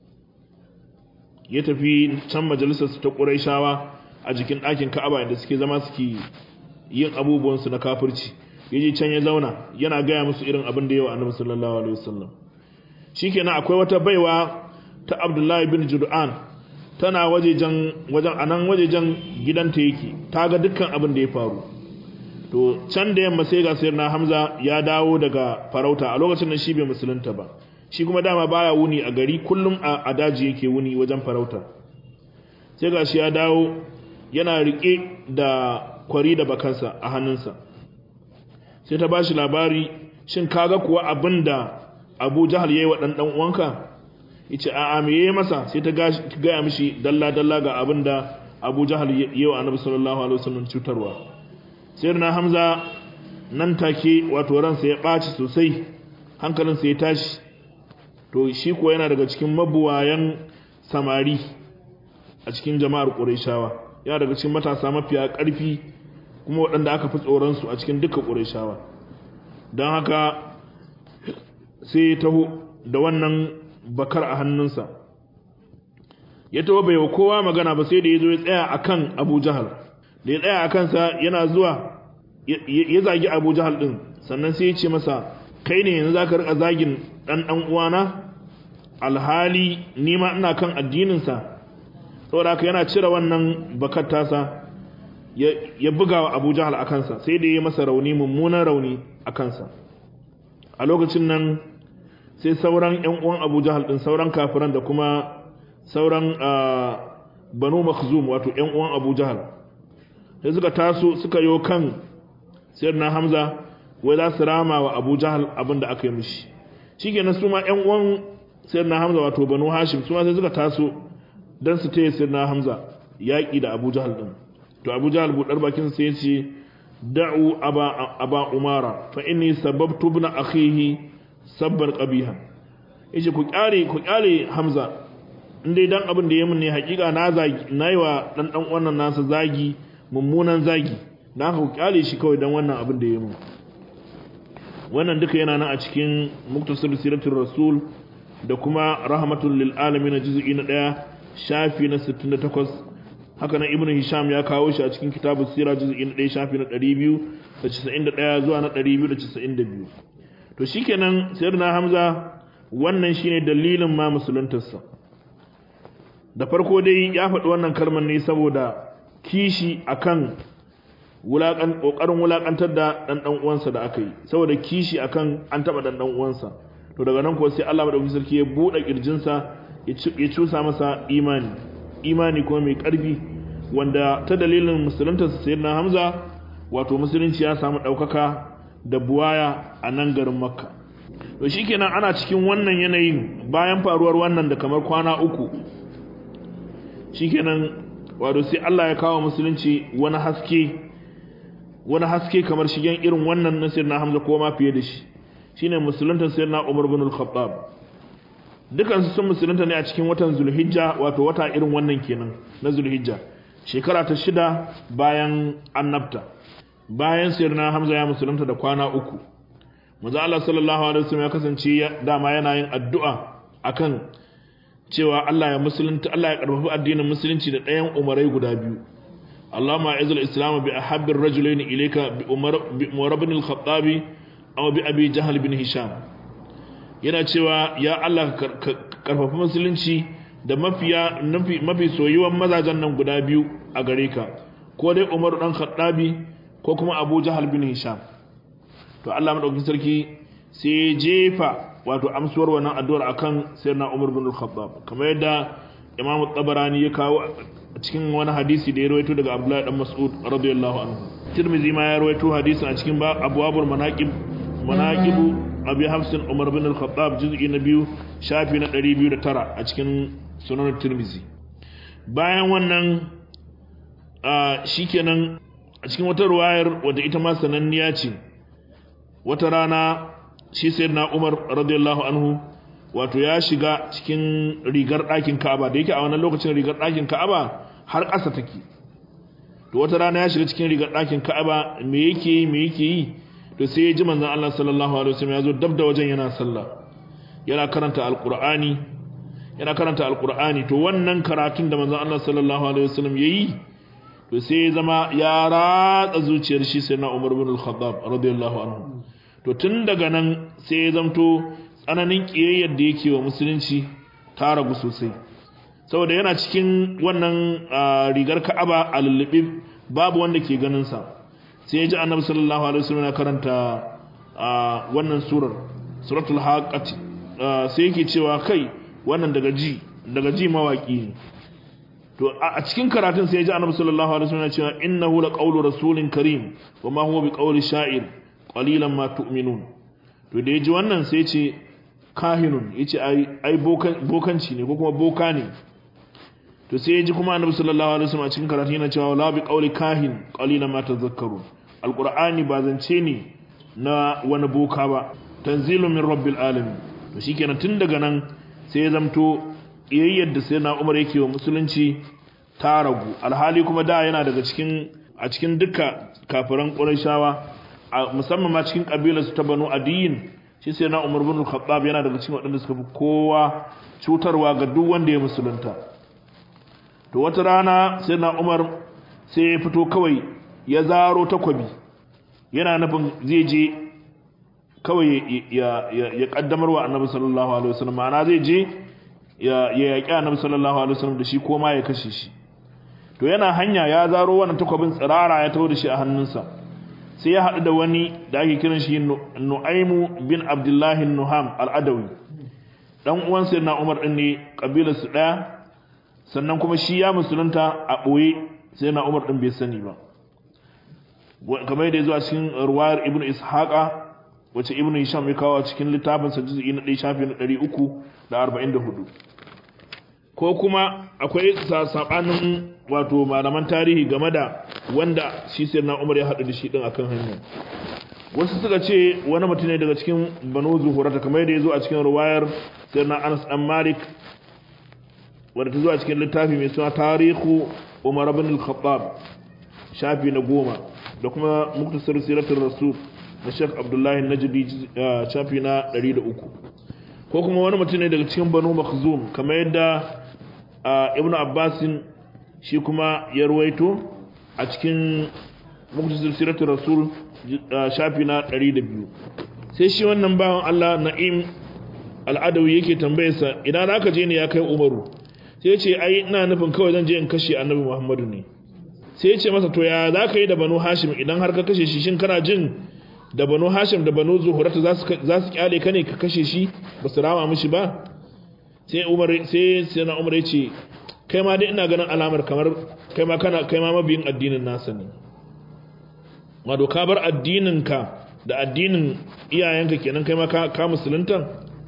ya tafi can majalisar su ta Qurayshawa a jikin ɗakin Ka'aba inda suke zama suke yin abubuwan su na kafirci. Yaje can ya zauna yana gaya musu irin abin da yawa Annabi sallallahu alaihi wasallam. Shikenan akwai wata baiwa ta Abdullahi bin Jud'an, tana wajejen wajen anan wajejen gidanta yake, ta ga dukkan abin da ya faru. To can da yamma sai ga sayyidina Hamza ya dawo daga farauta, a lokacin nan shi bai musulunta ba, shi kuma dama baya wuni a gari, kullum a daji yake wuni wajen farauta. Sai ga shi ya dawo yana rike da kwari da bakansa a hannunsa. Sai ta bashi labari, shin kaga kuwa abinda Abu Jahal yayi wa dan dan uwanka? Yace a'a me yayi masa? Sai ta gaya mishi dalla dalla ga abinda Abu Jahal yayi wa Annabi sallallahu alaihi wasallam cutarwa. Sayyidina Hamza nan take wato ransa ya baci sosai, hankalinsa ya tashi. To shi kuwa yana daga cikin mabuwayan samari a cikin jama'ar Qurayshawa, yana daga cikin matasa mafiya ƙarfi kuma waɗanda aka fi tsoron su a cikin duka Qurayshawa. Don haka sai ya taho da wannan bakar a hannunsa, ya taho bai wa kowa magana ba, sai da ya zo ya tsaya akan Abu Jahal. Da ya tsaya a kansa yana zuwa ya zagi Abu Jahal din, sannan sai ya ce masa, kai ne yanzu zaka rika zagin dan dan uwana alhali ni ma ina kan addinin sa? Saboda haka yana cire wannan bakar tasa ya buga wa Abu Jahal a kansa, sai da ya masa rauni, mummunan rauni a kansa. A lokacin nan sai sauran ƴan uwan Abu Jahal din, sauran kafiran da kuma sauran Banu Makhzum wato ƴan uwan Abu Jahal, sai suka taso suka yo kan Sayyidina Hamza wai za su rama wa Abu Jahal abin da aka yi mishi. Shikenan su ma ƴan uwan Sayyidina Hamza wato Banu Hashim su ma sai suka taso dan su taya Sayyidina Hamza yaƙi da Abu Jahal din. To Abu Jahal budar bakin sa yace, da'u aba aba umara fa inni sababtu ibn akhihi sabban qabiha. Yace ku kyare ku kyare Hamza, indai dan abin da yayi mun ne hakika na zagi nayi wa dan dan wannan nasa zagi, mummunan zagi, dan haka ku kyale shi kawai dan wannan abin da yayi mun. Wannan duka yana nan a cikin Muktasar Siratul Rasul da kuma Rahmatul lil Alamin juz'i na ɗaya shafi na sittin da takwas. Haka nan Ibn Hisham ya kawo shi a cikin Kitabus Sirah juz'i na ɗaya shafi na ɗari biyu da casa'in da ɗaya zuwa na ɗari biyu da casa'in da biyu. To shikenan Sayyidina Hamza wannan shine dalilin ma musuluntarsa. Da farko dai ya faɗi wannan kalmar ne saboda kishi akan wulakan kokarin wulakantar da dan dan uwansa da aka yi, saboda kishi akan an taba dan dan uwansa. To daga nan ko sai Allah madaukakin sarki ya bude kirjinsa ya cusa masa imani imani kuma mai karfi, wanda ta dalilin musulunta Sayyidina Hamza wato musulunci ya samu daukaka da buwaya a nan garin Makka. to shikenan ana cikin wannan yanayin bayan faruwar wannan da kamar kwana uku shikenan wato sai Allah ya kawo musulunci wani haske wani haske kamar shigen irin wannan na sayyidina Hamza ko ma fiye da shi shine musulunta sayyidina Umar ibn al-Khattab dukan su sun musulunta ne a cikin watan Zulhijja wato wata irin wannan kenan na Zulhijja shekara ta shida bayan annabta bayan sayyidina Hamza ya musulunta da kwana uku manzo Allah sallallahu alaihi wasallam ya kasance dama yana yin addu'a akan cewa Allah ya musulunta Allah ya karfafi addinin musulunci da ɗayan umarai guda biyu Allahumma a'izil islam bi ahabbir rajulain ilayka bi umar bi umar ibn al-khattab aw bi abi jahl bin hisham yana cewa ya Allah ka karfafi musulunci da mafiya mafi soyuwan mazajen nan guda biyu a gare ka ko dai Umar dan Khattabi ko kuma Abu Jahl bin Hisham to Allah madaukakin sarki sai jefa wato amsuwar wannan addu'ar akan sayyidina Umar bin Al-Khattab kamar yadda Imam Tabarani ya kawo a cikin wani hadisi da ya rawaito daga Abdullah dan Mas'ud radiyallahu anhu Tirmidhi ma ya rawaito hadisin a cikin abwabul manaqib manaqib Abi Hafs Umar bin Al-Khattab juz'i na biyu shafi na ɗari biyu da tara a cikin sunan Tirmidhi bayan wannan shikenan a cikin wata ruwayar wadda ita ma sananniya ce wata rana shi sayyidina Umar radiyallahu anhu wato ya shiga cikin rigar ɗakin Ka'aba da yake a wannan lokacin rigar ɗakin Ka'aba har ƙasa take to wata rana ya shiga cikin rigar ɗakin Ka'aba me yake yi me yake yi to sai ya ji manzon Allah sallallahu alaihi wasallam ya zo dab da wajen yana sallah yana karanta alqur'ani yana karanta alqur'ani to wannan karatun da manzon Allah sallallahu alaihi wasallam yayi to sai ya zama ya ratsa zuciyar shi sayyidina Umar ibn al-Khattab radiyallahu anhu to tun daga nan sai ya zamto tsananin kiyayyar da yake wa musulunci ta ragu sosai saboda yana cikin wannan rigar Ka'aba a lullube babu wanda ke ganin sa sai ya ji Annabi sallallahu alaihi wasallam ya karanta wannan surar suratul haqqati sai yake cewa kai wannan daga ji daga ji mawaki ne to a cikin karatun sai ya ji Annabi sallallahu alaihi wasallam ya ce innahu laqawlu rasulin karim wa ma huwa biqawli sha'ir qalilan ma tu'minun to da yaji wannan sai ce kahinun yace ai ai bokan bokanci ne ko kuma boka ne to sai yaji kuma Annabi sallallahu alaihi wasallam a cikin karatu yana cewa la bi qawli kahin qalilan ma tadhakkarun alqur'ani ba zance ne na wani boka ba tanzilun min rabbil alamin to shikenan tun daga nan sai ya zamto iyayyar da sayyidina Umar yake wa musulunci ta ragu alhali kuma da yana daga cikin a cikin duka kafiran Qurayshawa musamman ma cikin kabilar su ta Banu Adiyin shi sai na Umar bin Khattab yana daga cikin waɗanda suka fi kowa cutarwa ga duk wanda ya musulunta to wata rana sai na Umar sai ya fito kawai ya zaro takwabi yana nufin zai je kawai ya ya ya kaddamar wa Annabi sallallahu alaihi wasallam ma'ana zai je ya ya yaki Annabi sallallahu alaihi wasallam da shi ko ma ya kashe shi to yana hanya ya zaro wannan takwabin tsirara ya tawo da shi a hannunsa sai ya haɗu da wani da ake kiran shi Nu'aymu bin Abdullahi Nuham al-Adawi dan uwan sayyidina Umar din ne kabilar su daya sannan kuma shi ya musulunta a boye sayyidina Umar din bai sani ba kamar yadda yazo a cikin ruwayar Ibn Ishaqa wace Ibn Hisham ya kawo a cikin littafin sa juz'i na ɗaya shafi na ɗari uku da arba'in da hudu ko kuma akwai sabanin wato malaman tarihi game da wanda shi sayyidina Umar ya haɗu da shi din akan hanya wasu suka ce wani mutum ne daga cikin Banu Zuhurata kamar yadda yazo a cikin riwayar sayyidina Anas dan Malik wanda ta zo a cikin littafi mai suna Tarihu Umar ibn al-Khattab shafi na goma da kuma Muktasar Siratul Rasul na Sheikh Abdullah Najdi shafi na ɗari da uku ko kuma wani mutum ne daga cikin Banu Makhzum kamar yadda Ibn Abbasin shi kuma ya ruwaito a cikin Muktasar Siratul Rasul shafi na ɗari da biyu sai shi wannan bawan Allah Na'im al-Adawi yake tambayarsa idan aka je ne ya kai Umaru sai ya ce ai ina nufin kawai zan je in kashe Annabi Muhammadu ne sai ya ce masa to ya za ka yi da Banu Hashim idan har ka kashe shi shin kana jin da Banu Hashim da Banu Zuhurata za su za su kyale ka ne ka kashe shi ba su rama mishi ba sai Umar sai sai na Umar ya ce kai ma dai ina ganin alamar kamar kai ma kana kai ma mabiyin addinin nasa ne ma do ka bar addinin ka da addinin iyayenka kenan kai ma ka, ka musulunta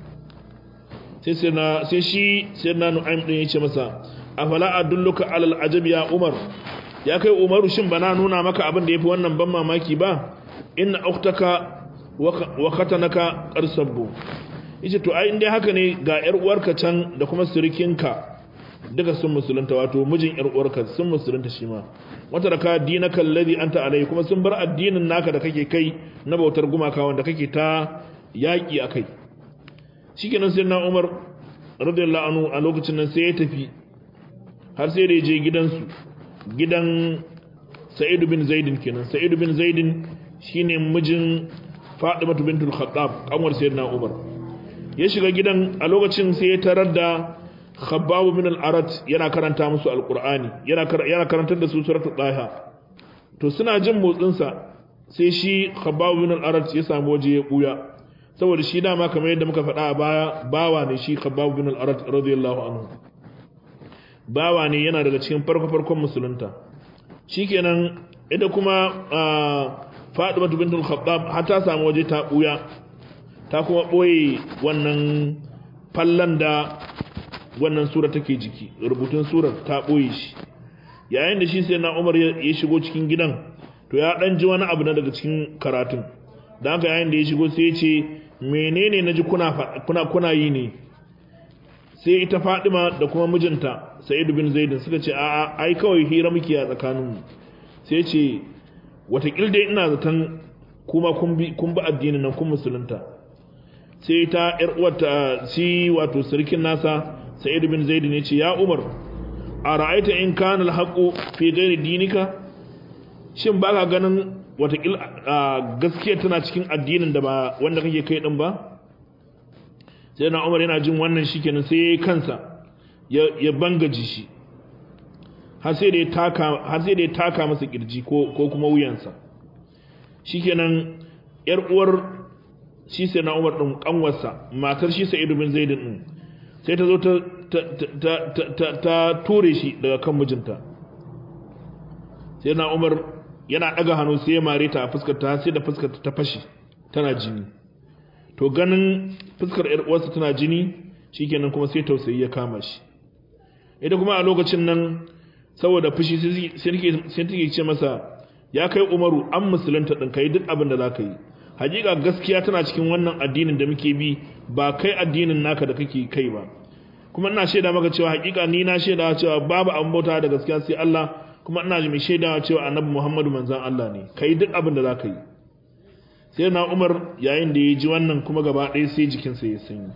sai sai na sai shi sai na Nu'aym din yace masa afala adulluka alal ajab ya Umar ya kai Umaru shin bana nuna maka abin da yafi wannan ban mamaki ba inna ukhtaka wa khatanaka qarsabbu yace to ai indai haka ne ga yar uwarka can da kuma surikinka duka sun musulunta wato mijin yar uwarka sun musulunta shi ma wata raka dinaka alladhi anta alai kuma sun bar addinin naka da kake kai na bautar gumaka wanda kake ta yaki akai shikenan sai na Umar radiyallahu anhu a lokacin nan sai ya tafi har sai da ya je gidansu gidan Sa'id bin Zaid kenan Sa'id bin Zaid shine mijin Fatima bintul Khattab kanwar sayyidina Umar ya shiga gidan a lokacin sai ya tarar da Khabbab bin al-Arat yana karanta musu alqur'ani yana yana karantar da su suratul Taha to suna jin motsin sa sai shi Khabbab bin al-Arat ya samu waje ya buya saboda shi dama kamar yadda muka faɗa a baya bawa ne shi Khabbab bin al-Arat radiyallahu anhu bawa ne yana daga cikin farko farkon musulunta shikenan ita kuma Fatima bintul Khattab har ta samu waje ta buya ta kuma boye wannan fallan da wannan sura take jiki rubutun surar ta boye shi yayin da shi sai na Umar ya shigo cikin gidan to ya dan ji wani abu na daga cikin karatun dan haka yayin da ya shigo sai ya ce menene naji kuna kuna kuna yi ne sai ita Fatima da kuma mijinta Sa'id bin Zaid suka ce a'a ai kawai hira muke a tsakaninmu sai ya ce watakil dai ina zaton kuma kun bi kun bi addinin nan kun musulunta sai ta yar uwarta shi wato sarkin nasa Sa'id bin Zaid ne ce ya Umar ara'aita in kana al-haqu fi ghairi dinika shin baka ganin watakil gaskiya tana cikin addinin da ba wanda kake kai din ba sai na Umar yana jin wannan shikenan sai yayi kansa ya ya bangaji shi har sai da ya taka har sai da ya taka masa kirji ko ko kuma wuyansa shikenan yar uwar shi sai na Umar din kanwarsa matar shi Sa'id bin Zaid din sai ta zo ta ta ta ta ture shi daga kan mijinta sai na Umar yana daga hannu sai ya mare ta a fuskar ta sai da fuskar ta fashi tana jini to ganin fuskar yar uwarsa tana jini shikenan kuma sai tausayi ya kama shi ita kuma a lokacin nan saboda fushi sai take ce masa ya kai Umaru an musulunta din kai duk abin da zaka yi hakika gaskiya tana cikin wannan addinin da muke bi ba kai addinin naka da kake kai ba kuma ina shaida maka cewa hakika ni na shaida cewa babu abin bauta da gaskiya sai Allah kuma ina mai shaidawa cewa Annabi Muhammadu manzon Allah ne kai duk abin da zaka yi sai na Umar yayin da ya ji wannan kuma gaba ɗaya sai jikinsa ya sanyi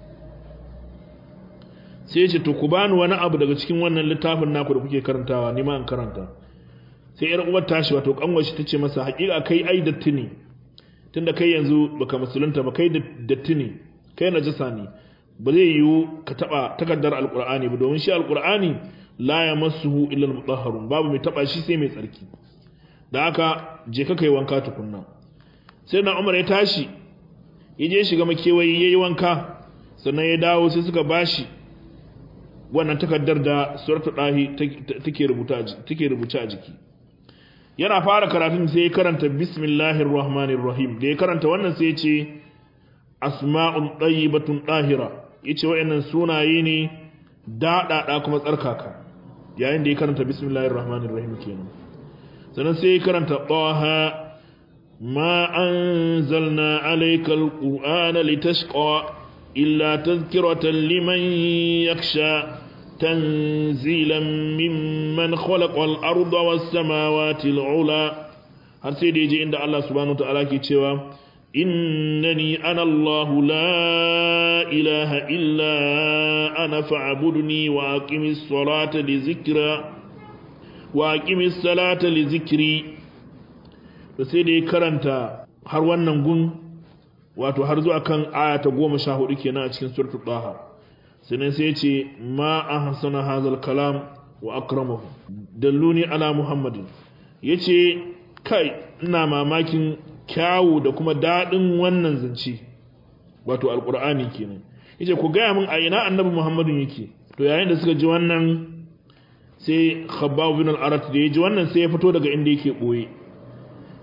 sai ya ce to ku bani wani abu daga cikin wannan littafin naku da kuke karantawa ni ma in karanta sai yar uwar tashi wato kanwar shi tace masa hakika kai ai datti ne tunda kai yanzu baka musulunta ba kai datti ne kai najasa ne ba zai yiwu ka taba takaddar alqur'ani ba domin shi alqur'ani la yamassuhu illa almutahharun babu mai taba shi sai mai tsarki da haka je ka kai wanka tukunna sai na Umar ya tashi ya je shiga makewayi yayi wanka sannan ya dawo sai suka bashi wannan takaddar da suratul dahi take rubuta take rubuta a jiki yana fara karatun sai ya karanta bismillahir rahmanir rahim da ya karanta wannan sai ya ce asma'un tayyibatun dahira yace wayannan sunaye ne dadada kuma tsarkaka yayin da ya karanta bismillahir rahmanir rahim kenan sannan sai ya karanta taha ما أنزلنا عليك القرآن لتشقى إلا تذكرة لمن يخشى تنزيلا ممن خلق الأرض والسماوات العلى هل سيدي يجي عند الله سبحانه وتعالى كتوى إنني أنا الله لا إله إلا أنا فاعبدني وأقم الصلاة لذكرى وأقم الصلاة لذكري da sai da ya karanta har wannan gun wato har zuwa kan aya ta goma sha hudu kenan a cikin suratul Taha sannan sai ya ce ma ahsana hazal kalam wa akramahu dalluni ala muhammadin yace kai ina mamakin kyawu da kuma dadin wannan zance wato alqur'ani kenan yace ku ga min a ina annabi muhammadin yake to yayin da suka ji wannan sai Khabbab bin al-Arat da ya ji wannan sai ya fito daga inda yake boye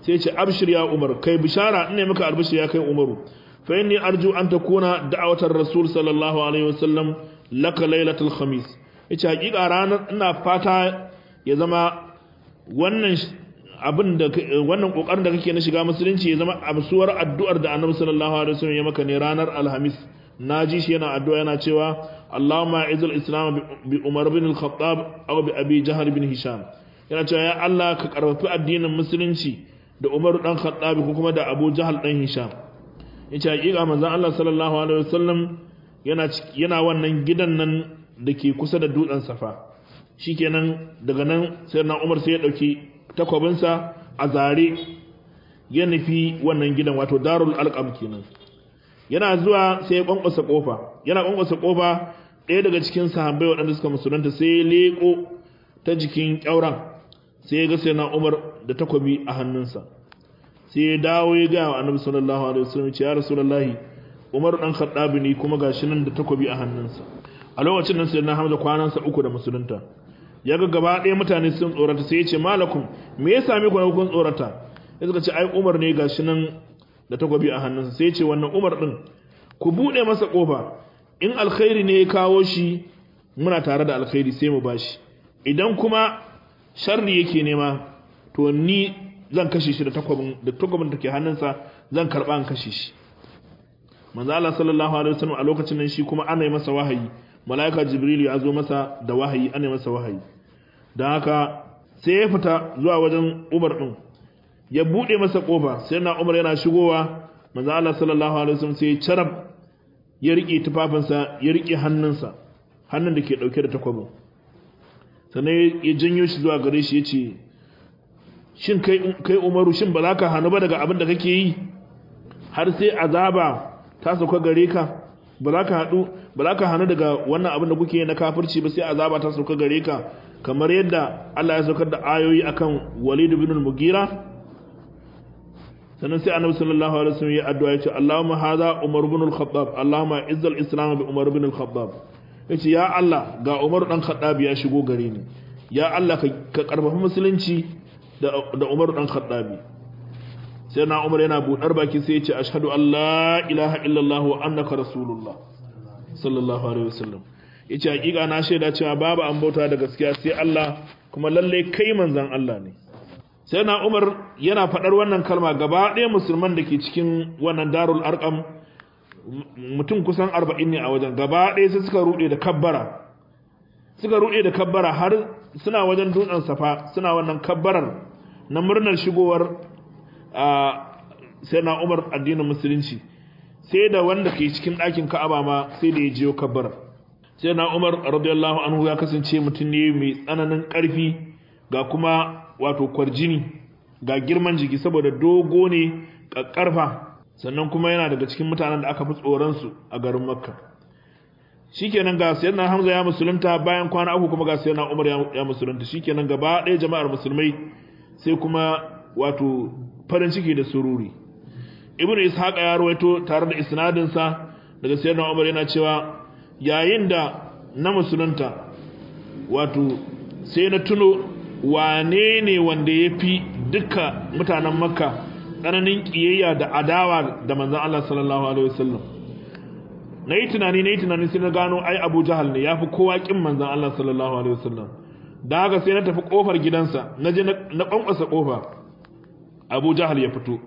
sai ya ce abshir ya Umar kai bishara ina maka albishir ya kai Umaru fa inni arju an takuna da'awatar rasul sallallahu alaihi wasallam laka lailatul khamis yace hakika ranar ina fata ya zama wannan abin da wannan kokarin da kake na shiga musulunci ya zama absuwar addu'ar da Annabi sallallahu alaihi wasallam ya maka ne ranar alhamis naji shi yana addu'a yana cewa Allahumma izil islam bi Umar bin al-Khattab aw bi Abi Jahl bin Hisham yana cewa ya Allah ka karfafi addinin musulunci da Umar dan Khattab ko kuma da Abu Jahl dan Hisham yace hakika manzon Allah sallallahu alaihi wasallam yana yana wannan gidan nan dake kusa da dutsen Safa shikenan daga nan sayyidina Umar sai ya dauki takwabinsa a zare ya nufi wannan gidan wato Darul Arqam kenan yana zuwa sai ya kwankwasa kofa yana kwankwasa kofa ɗaya daga cikin sahabbai waɗanda suka musulunta sai ya leko ta jikin kyauran sai ya ga sayyidina Umar da takwabi a hannunsa sai ya dawo ya ga Annabi sallallahu alaihi wasallam ya Rasulullahi Umar dan Khattab ne kuma gashi nan da takwabi a hannunsa a lokacin nan sayyidina Hamza kwanansa uku da musulunta ya ga gaba ɗaya mutane sun tsorata sai ya ce malakum me ya same ku na kun tsorata ya suka ce ai Umar ne gashi nan da takwabi a hannunsa sai ya ce wannan Umar din ku bude masa kofa in alkhairi ne ya kawo shi muna tare da alkhairi sai mu bashi idan kuma sharri yake nema to ni zan kashe shi da takwabin da takwabin da ke hannunsa zan karba an kashe shi manzo Allah sallallahu alaihi wasallam a lokacin nan shi kuma ana yi masa wahayi malaika jibril ya zo masa da wahayi ana yi masa wahayi dan haka sai ya fita zuwa wajen Umar din ya bude masa kofa sai na Umar yana shigowa manzo Allah sallallahu alaihi wasallam sai ya charab ya rike tufafinsa ya rike hannunsa hannun da ke dauke da takwabin sannan ya janyo shi zuwa gare shi yace shin kai kai Umaru shin ba za ka hanu ba daga abin da kake yi har sai azaba ta sauka gare ka ba za ka hadu ba za ka hanu daga wannan abin da kuke yi na kafirci ba sai azaba ta sauka gare ka kamar yadda Allah ya saukar da ayoyi akan Walid ibn al-Mughira sannan sai Annabi sallallahu alaihi wasallam ya addu'a ya ce Allahumma hadha Umar ibn al-Khattab Allahumma izzal islam bi Umar ibn al-Khattab yace ya Allah ga Umar dan Khattab ya shigo gare ni ya Allah ka karfafa musulunci da da Umar dan Khattabi sai na Umar yana budar baki sai ya ce ashhadu an la ilaha illallah wa annaka rasulullah sallallahu alaihi wasallam yace hakika na shaida cewa babu an bauta da gaskiya sai Allah kuma lalle kai manzon Allah ne sai na Umar yana fadar wannan kalma gaba ɗaya musulman da ke cikin wannan Darul Arqam mutum kusan arba'in ne a wajen gaba ɗaya sai suka rude da kabbara suka rude da kabbara har suna wajen dutsen Safa suna wannan kabbarar na murnar shigowar sai na Umar addinin musulunci sai da wanda ke cikin ɗakin Ka'aba ma sai da ya jiyo kabbarar sai na Umar radiyallahu anhu ya kasance mutum ne mai tsananin ƙarfi ga kuma wato kwarjini ga girman jiki saboda dogo ne ƙarfa sannan kuma yana daga cikin mutanen da aka fi tsoron su a garin Makka shikenan ga sayyidina Hamza ya musulunta bayan kwana uku kuma ga sayyidina Umar ya musulunta shikenan gaba ɗaya jama'ar musulmai sai kuma wato farin ciki da sururi Ibn Ishaq ya rawaito tare da isnadin sa daga sayyidina Umar yana cewa yayin da na musulunta wato sai na tuno wane ne wanda ya fi duka mutanen Makka tsananin kiyayya da adawa da manzon Allah sallallahu alaihi wasallam nayi tunani nayi tunani sai na gano ai Abu Jahal ne yafi kowa kin manzon Allah sallallahu alaihi wasallam da haka sai na tafi kofar gidansa naje na kwankwasa kofa Abu Jahal ya fito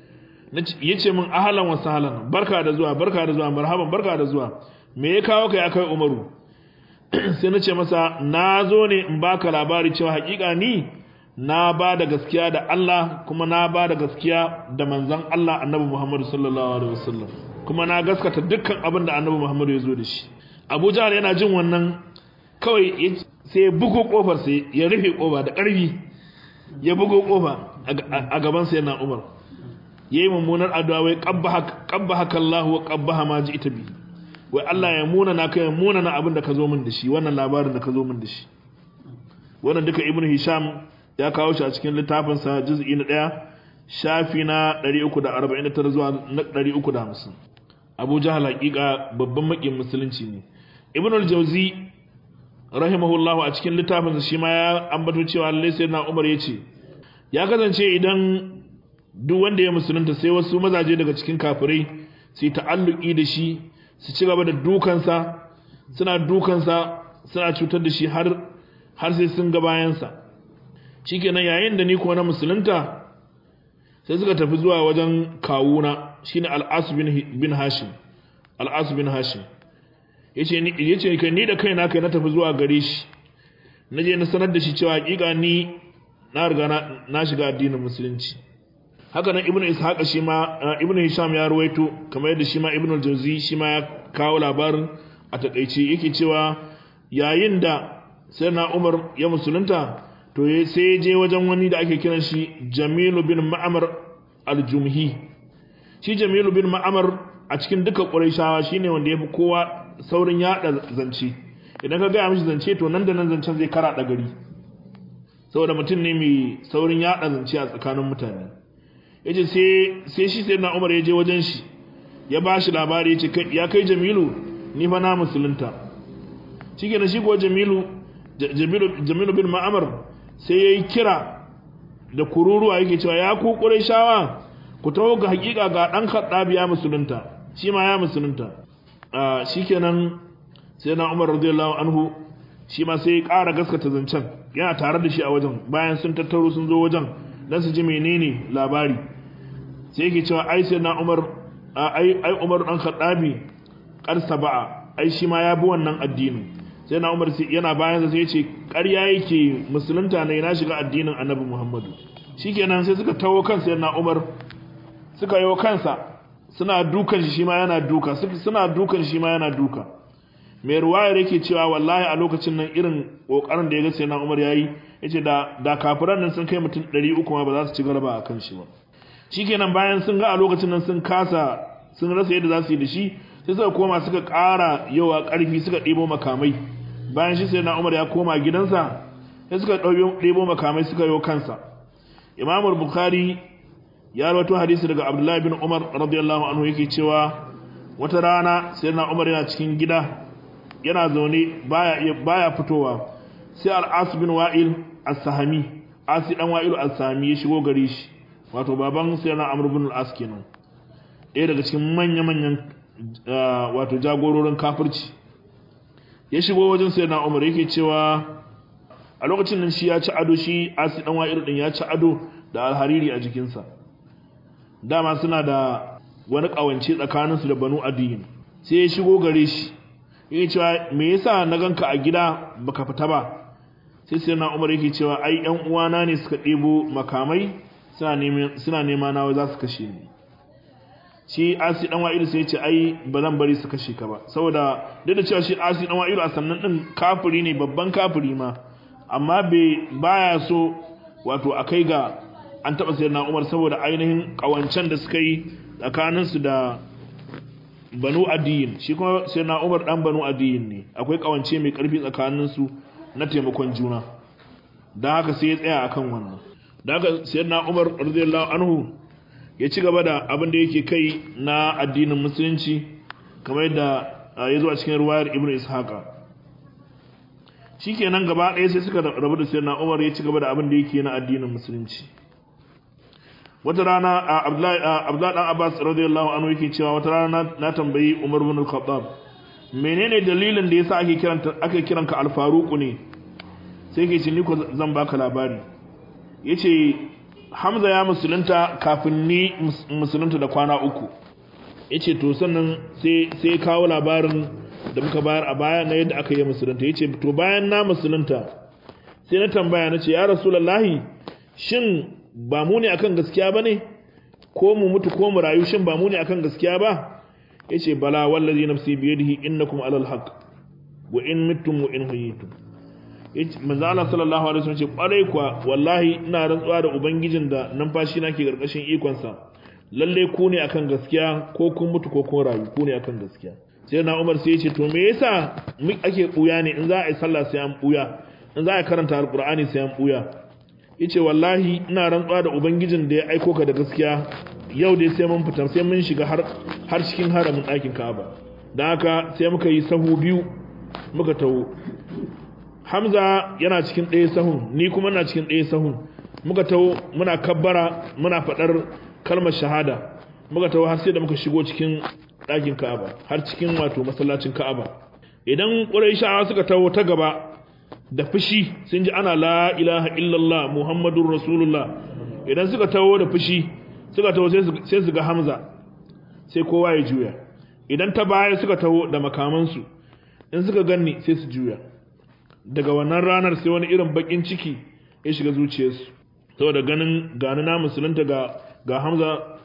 yace min ahlan wa sahlan barka da zuwa barka da zuwa marhaban barka da zuwa me ya kawo kai akai Umaru sai na ce masa na zo ne in baka labari cewa hakika ni na ba da gaskiya da Allah kuma na ba da gaskiya da manzon Allah Annabi Muhammad sallallahu alaihi wasallam kuma na gaskata dukkan abin da Annabi Muhammad ya zo da shi Abu Jahl yana jin wannan kawai sai ya bugo kofar sai ya rufe kofa da ƙarfi ya bugo kofa a gaban sa yana Umar yayi mummunar addu'a wai qabbaha qabbahaka Allah wa qabbaha ma ji'ta bi wai Allah ya muna na kai muna na abin da ka zo min da shi wannan labarin da ka zo min da shi wannan duka Ibn Hisham ya kawo shi a cikin littafin sa juz'i na ɗaya shafi na ɗari uku da arba'in da tara zuwa na ɗari uku da hamsin Abu Jahl hakika babban makin musulunci ne Ibn al-Jawzi rahimahullahu a cikin littafin sa shi ma ya ambato cewa lalle sayyidina Umar yace ya kasance idan duk wanda ya musulunta sai wasu mazaje daga cikin kafirai su ta'alluki da shi su ci gaba da dukansa suna dukansa suna cutar da shi har har sai sun ga bayansa shikenan yayin da ni kuma na musulunta sai suka tafi zuwa wajen kawuna shine al-As bin bin Hashim al-As bin Hashim yace ni yace kai ni da kaina kai na tafi zuwa gare shi naje na sanar da shi cewa hakika ni na riga na shiga addinin musulunci haka nan ibnu ishaq shi ma ibnu hisham ya ruwaito kamar yadda shi ma ibnu al-jawzi shi ma ya kawo labarin a takeice yake cewa yayin da sayyidina umar ya musulunta to sai ya je wajen wani da ake kiran shi jamilu bin ma'amar al-jumhi shi jamilu bin ma'amar a cikin duka quraishawa shine wanda yafi kowa saurin yada zance idan ka ga mishi zance to nan da nan zancen zai kara da gari saboda mutum ne mai saurin yada zance a tsakanin mutane yace sai sai shi sayyidina umar ya je wajen shi ya bashi labari yace ya kai jamilu ni fa na musulunta shikenan shi ko jamilu jamilu jamilu bin ma'amar sai yayi kira da kururuwa yake cewa ya ku quraishawa ku tawo ga hakika ga dan Khattabi ya musulunta shi ma ya musulunta ah shikenan sai na Umar radiyallahu anhu shi ma sai ya ƙara gaskata zancen yana tare da shi a wajen bayan sun tattaro sun zo wajen dan su ji menene labari sai yake cewa ai sai na Umar ai ai Umar dan Khattabi kar saba'a ai shi ma ya bi wannan addini sai na Umar yana bayan sai ya ce ƙarya yake musulunta ne na shiga addinin Annabi Muhammadu shikenan sai suka tawo kansa yana Umar suka yi kansa suna dukan shi shi ma yana duka suna dukan shi ma yana duka mai ruwayar yake cewa wallahi a lokacin nan irin kokarin da ya ga sai na Umar yayi yace da da kafiran nan sun kai mutum ɗari uku ma ba za su ci galaba akan shi ba shikenan bayan sun ga a lokacin nan sun kasa sun rasa yadda za su yi da shi sai suka koma suka ƙara yawa ƙarfi suka ɗebo makamai bayan shi sai na Umar ya koma gidansa sai suka ɗebo makamai suka yi kansa Imam Bukhari ya rawaito hadisi daga Abdullah bin Umar radiyallahu anhu yake cewa wata rana sai na Umar yana cikin gida yana zaune baya baya fitowa sai Al-As bin Wa'il As-Sahmi Asi dan Wa'il As-Sahmi ya shigo gare shi wato baban sai na Amr bin Al-As kenan ɗaya daga cikin manya-manyan wato jagororin kafirci ya shigo wajen sai na Umar yake cewa a lokacin nan shi ya ci ado shi Asi dan Wa'il din ya ci ado da alhariri a jikinsa dama suna da wani kawance tsakaninsu da Banu Adiyin sai ya shigo gare shi yake cewa me yasa na ganka a gida baka fita ba sai sai na Umar yake cewa ai ƴan uwana ne suka ɗebo makamai suna neman suna nema na wai za su kashe ni shi Asi dan Wa'il sai ya ce ai ba zan bari su kashe ka ba saboda duk da cewa shi Asi dan Wa'il a sannan din kafiri ne babban kafiri ma amma bai baya so wato akai ga an taba sayyidina Umar saboda ainihin kawancen da suka yi tsakanin su da Banu Adiyin shi kuma sayyidina Umar dan Banu Adiyin ne akwai kawance mai karfi tsakanin su na taimakon juna dan haka sai ya tsaya akan wannan dan haka sayyidina Umar radiyallahu anhu ya ci gaba da abin da yake kai na addinin musulunci kamar yadda ya zo a cikin ruwayar Ibn Ishaqa shikenan gaba ɗaya sai suka rabu da sayyidina Umar ya ci gaba da abin da yake na addinin musulunci wata rana Abdullahi Abdullahi dan Abbas radiyallahu anhu yake cewa wata rana na tambayi Umar ibn al-Khattab menene dalilin da yasa ake kiranta ake kiranka al-Faruq ne sai yake ce ni ko zan baka labari yace Hamza ya musulunta kafin ni musulunta da kwana uku yace to sannan sai sai kawo labarin da muka bayar a baya na yadda aka yi musulunta yace to bayan na musulunta sai na tambaya nace ya rasulullahi shin ba mu ne akan gaskiya bane ko mu mutu ko mu rayu shin ba mu ne akan gaskiya ba yace bala wallazi nafsi bi yadihi innakum alal haqq wa in mittum wa in hayitum yace manzo Allah sallallahu alaihi wasallam ce kwarai kwa wallahi ina rantsuwa da ubangijin da numfashi na ke karkashin ikon sa lalle ku ne akan gaskiya ko kun mutu ko kun rayu ku ne akan gaskiya sai na Umar sai yace to me yasa mu ake buya ne in za a yi sallah sai an buya in za a karanta alqur'ani sai an buya yace wallahi ina rantsuwa da ubangijin da ya aiko ka da gaskiya yau dai sai mun fita sai mun shiga har har cikin haramin ɗakin Ka'aba dan haka sai muka yi sahu biyu muka tawo Hamza yana cikin ɗaya sahun ni kuma ina cikin ɗaya sahun muka tawo muna kabbara muna fadar kalmar shahada muka tawo har sai da muka shigo cikin ɗakin Ka'aba har cikin wato masallacin Ka'aba idan Qurayshawa suka tawo ta gaba da fushi sun ji ana la ilaha illallah Muhammadur Rasulullah idan suka tawo da fushi suka tawo sai su ga Hamza sai kowa ya juya idan ta baya suka tawo da makamansu in suka ganni sai su juya daga wannan ranar sai wani irin bakin ciki ya shiga zuciyarsu saboda ganin gani na musulunta ga ga Hamza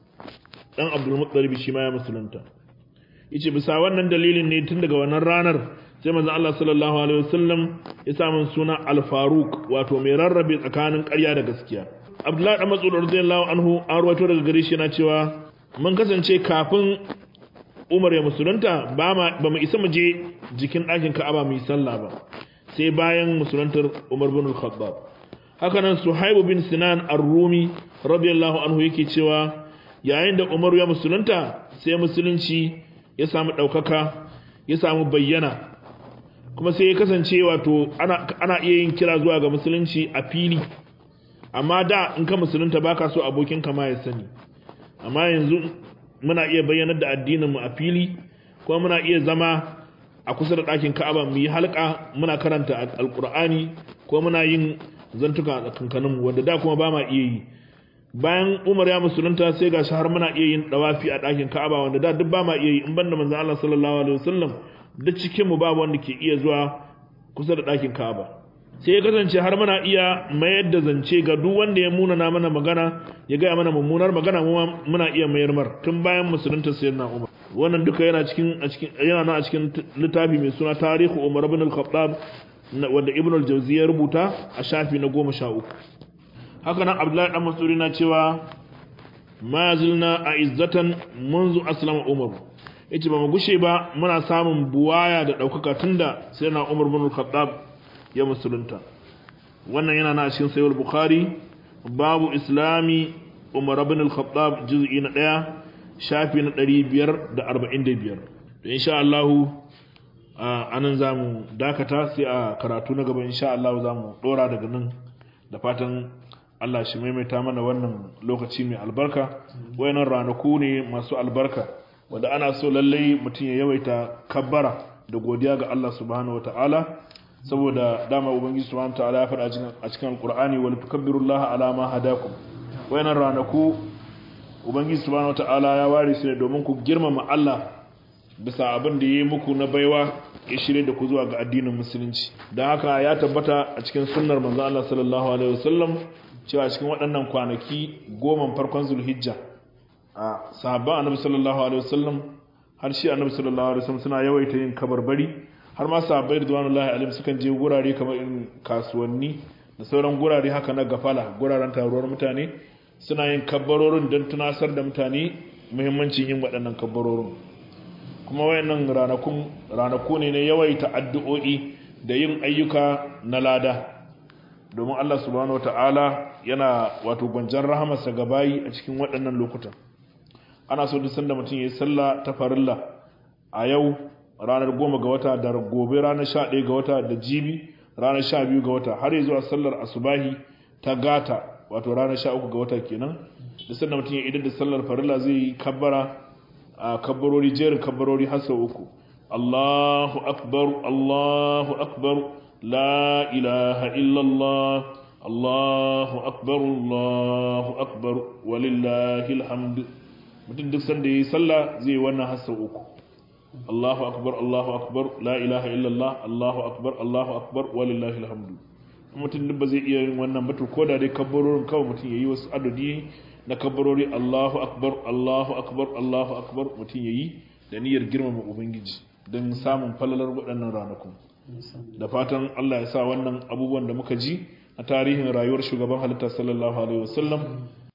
dan Abdul Muttalib shi ma ya musulunta yace bisa wannan dalilin ne tun daga wannan ranar sai manzon Allah sallallahu alaihi wasallam ya samu suna Al-Faruq wato mai rarrabe tsakanin ƙarya da gaskiya Abdullahi dan Mas'ud radiyallahu anhu an rawaito daga gare shi yana cewa mun kasance kafin Umar ya musulunta ba mu isa mu je jikin ɗakin Ka'aba mu yi sallah ba sai bayan musuluntar Umar bin Al-Khattab haka nan Suhaib bin Sinan Ar-Rumi radiyallahu anhu yake cewa yayin da Umar ya musulunta sai musulunci ya samu ɗaukaka ya samu bayyana kuma sai ya kasance wato ana ana iya yin kira zuwa ga musulunci a fili amma da in ka musulunta baka so abokin ka ma ya sani amma yanzu muna iya bayyanar da addinin mu a fili kuma muna iya zama a kusa da ɗakin Ka'aba mu yi halka muna karanta Alƙur'ani ko muna yin zantuka a kankanin wanda da kuma ba ma iya yi bayan Umar ya musulunta sai gashi har muna iya yin dawafi a ɗakin Ka'aba wanda da duk ba ma iya yi in banda manzon Allah sallallahu alaihi wasallam duk cikin mu babu wanda ke iya zuwa kusa da ɗakin Ka'aba sai ya kasance har muna iya mayar da zance ga duk wanda ya munana mana magana ya gaya mana mummunar magana mu muna iya mayar mar tun bayan musulunta sayyidina Umar wannan duka yana cikin a cikin yana nan a cikin littafi mai suna Tarihu Umar ibn al-Khattab wanda Ibn al-Jawzi ya rubuta a shafi na goma sha uku haka nan Abdullahi dan Mas'ud na cewa ma zilna a'izzatan منذ aslama Umar yace ba mu gushe ba muna samun buwaya da daukaka tunda sayyidina Umar ibn al-Khattab ya musulunta wannan yana na cikin Sahih al-Bukhari babu islami Umar ibn al-Khattab juz'i na ɗaya shafi na ɗari biyar da arba'in da biyar to insha Allah anan zamu dakata sai a karatu na gaba insha Allah zamu dora daga nan da fatan Allah shi maimaita mana wannan lokaci mai albarka wayannan ranaku ne masu albarka wanda ana so lalle mutum ya yawaita kabbara da godiya ga Allah subhanahu wataala saboda dama ubangiji subhanahu wataala ya faɗa a cikin alqur'ani wal tukabbirullaha ala ma hadakum wayannan ranaku ubangiji subhanahu wataala ya ware su ne domin ku girmama Allah bisa abin da yayi muku na baiwa ya shirye da ku zuwa ga addinin musulunci dan haka ya tabbata a cikin sunnar manzo Allah sallallahu alaihi wasallam cewa cikin waɗannan kwanaki goma farkon Zulhijja a sahabban annabi sallallahu alaihi wasallam har shi annabi sallallahu alaihi wasallam suna yawaita yin kabarbari har ma sahabbai radiyallahu alaihim sukan je gurare kamar irin kasuwanni da sauran gurare haka na gafala guraren taruwar mutane suna yin kabbarorin don tunasar da mutane muhimmancin yin waɗannan kabbarorin kuma wayannan ranakun ranaku ne na yawaita addu'o'i da yin ayyuka na lada domin Allah subhanahu wataala yana wato gwanjan rahamarsa ga bayi a cikin waɗannan lokutan ana so duk sanda mutum yayi sallah ta farilla a yau ranar goma ga wata da gobe ranar sha ɗaya ga wata da jibi ranar sha biyu ga wata har zuwa sallar asubahi ta gata wato ranar sha uku ga wata kenan da sanda mutum ya idan da sallar farilla zai yi kabbara a kabbarori jerin kabbarori har sau uku Allahu akbar Allahu akbar la ilaha illallah Allahu akbar Allahu akbar walillahi alhamd mutum duk sanda yayi sallah zai wannan har sau uku Allahu akbar Allahu akbar la ilaha illallah Allahu akbar Allahu akbar walillahi alhamd mutum duk ba zai iya yin wannan ba to koda dai kabbarorin kawai mutum yayi wasu adadi na kabbarori Allahu akbar Allahu akbar Allahu akbar mutum yayi da niyyar girmama ubangiji don samun falalar waɗannan ranakun da fatan Allah ya sa wannan abubuwan da muka ji a tarihin rayuwar shugaban halitta sallallahu alaihi wasallam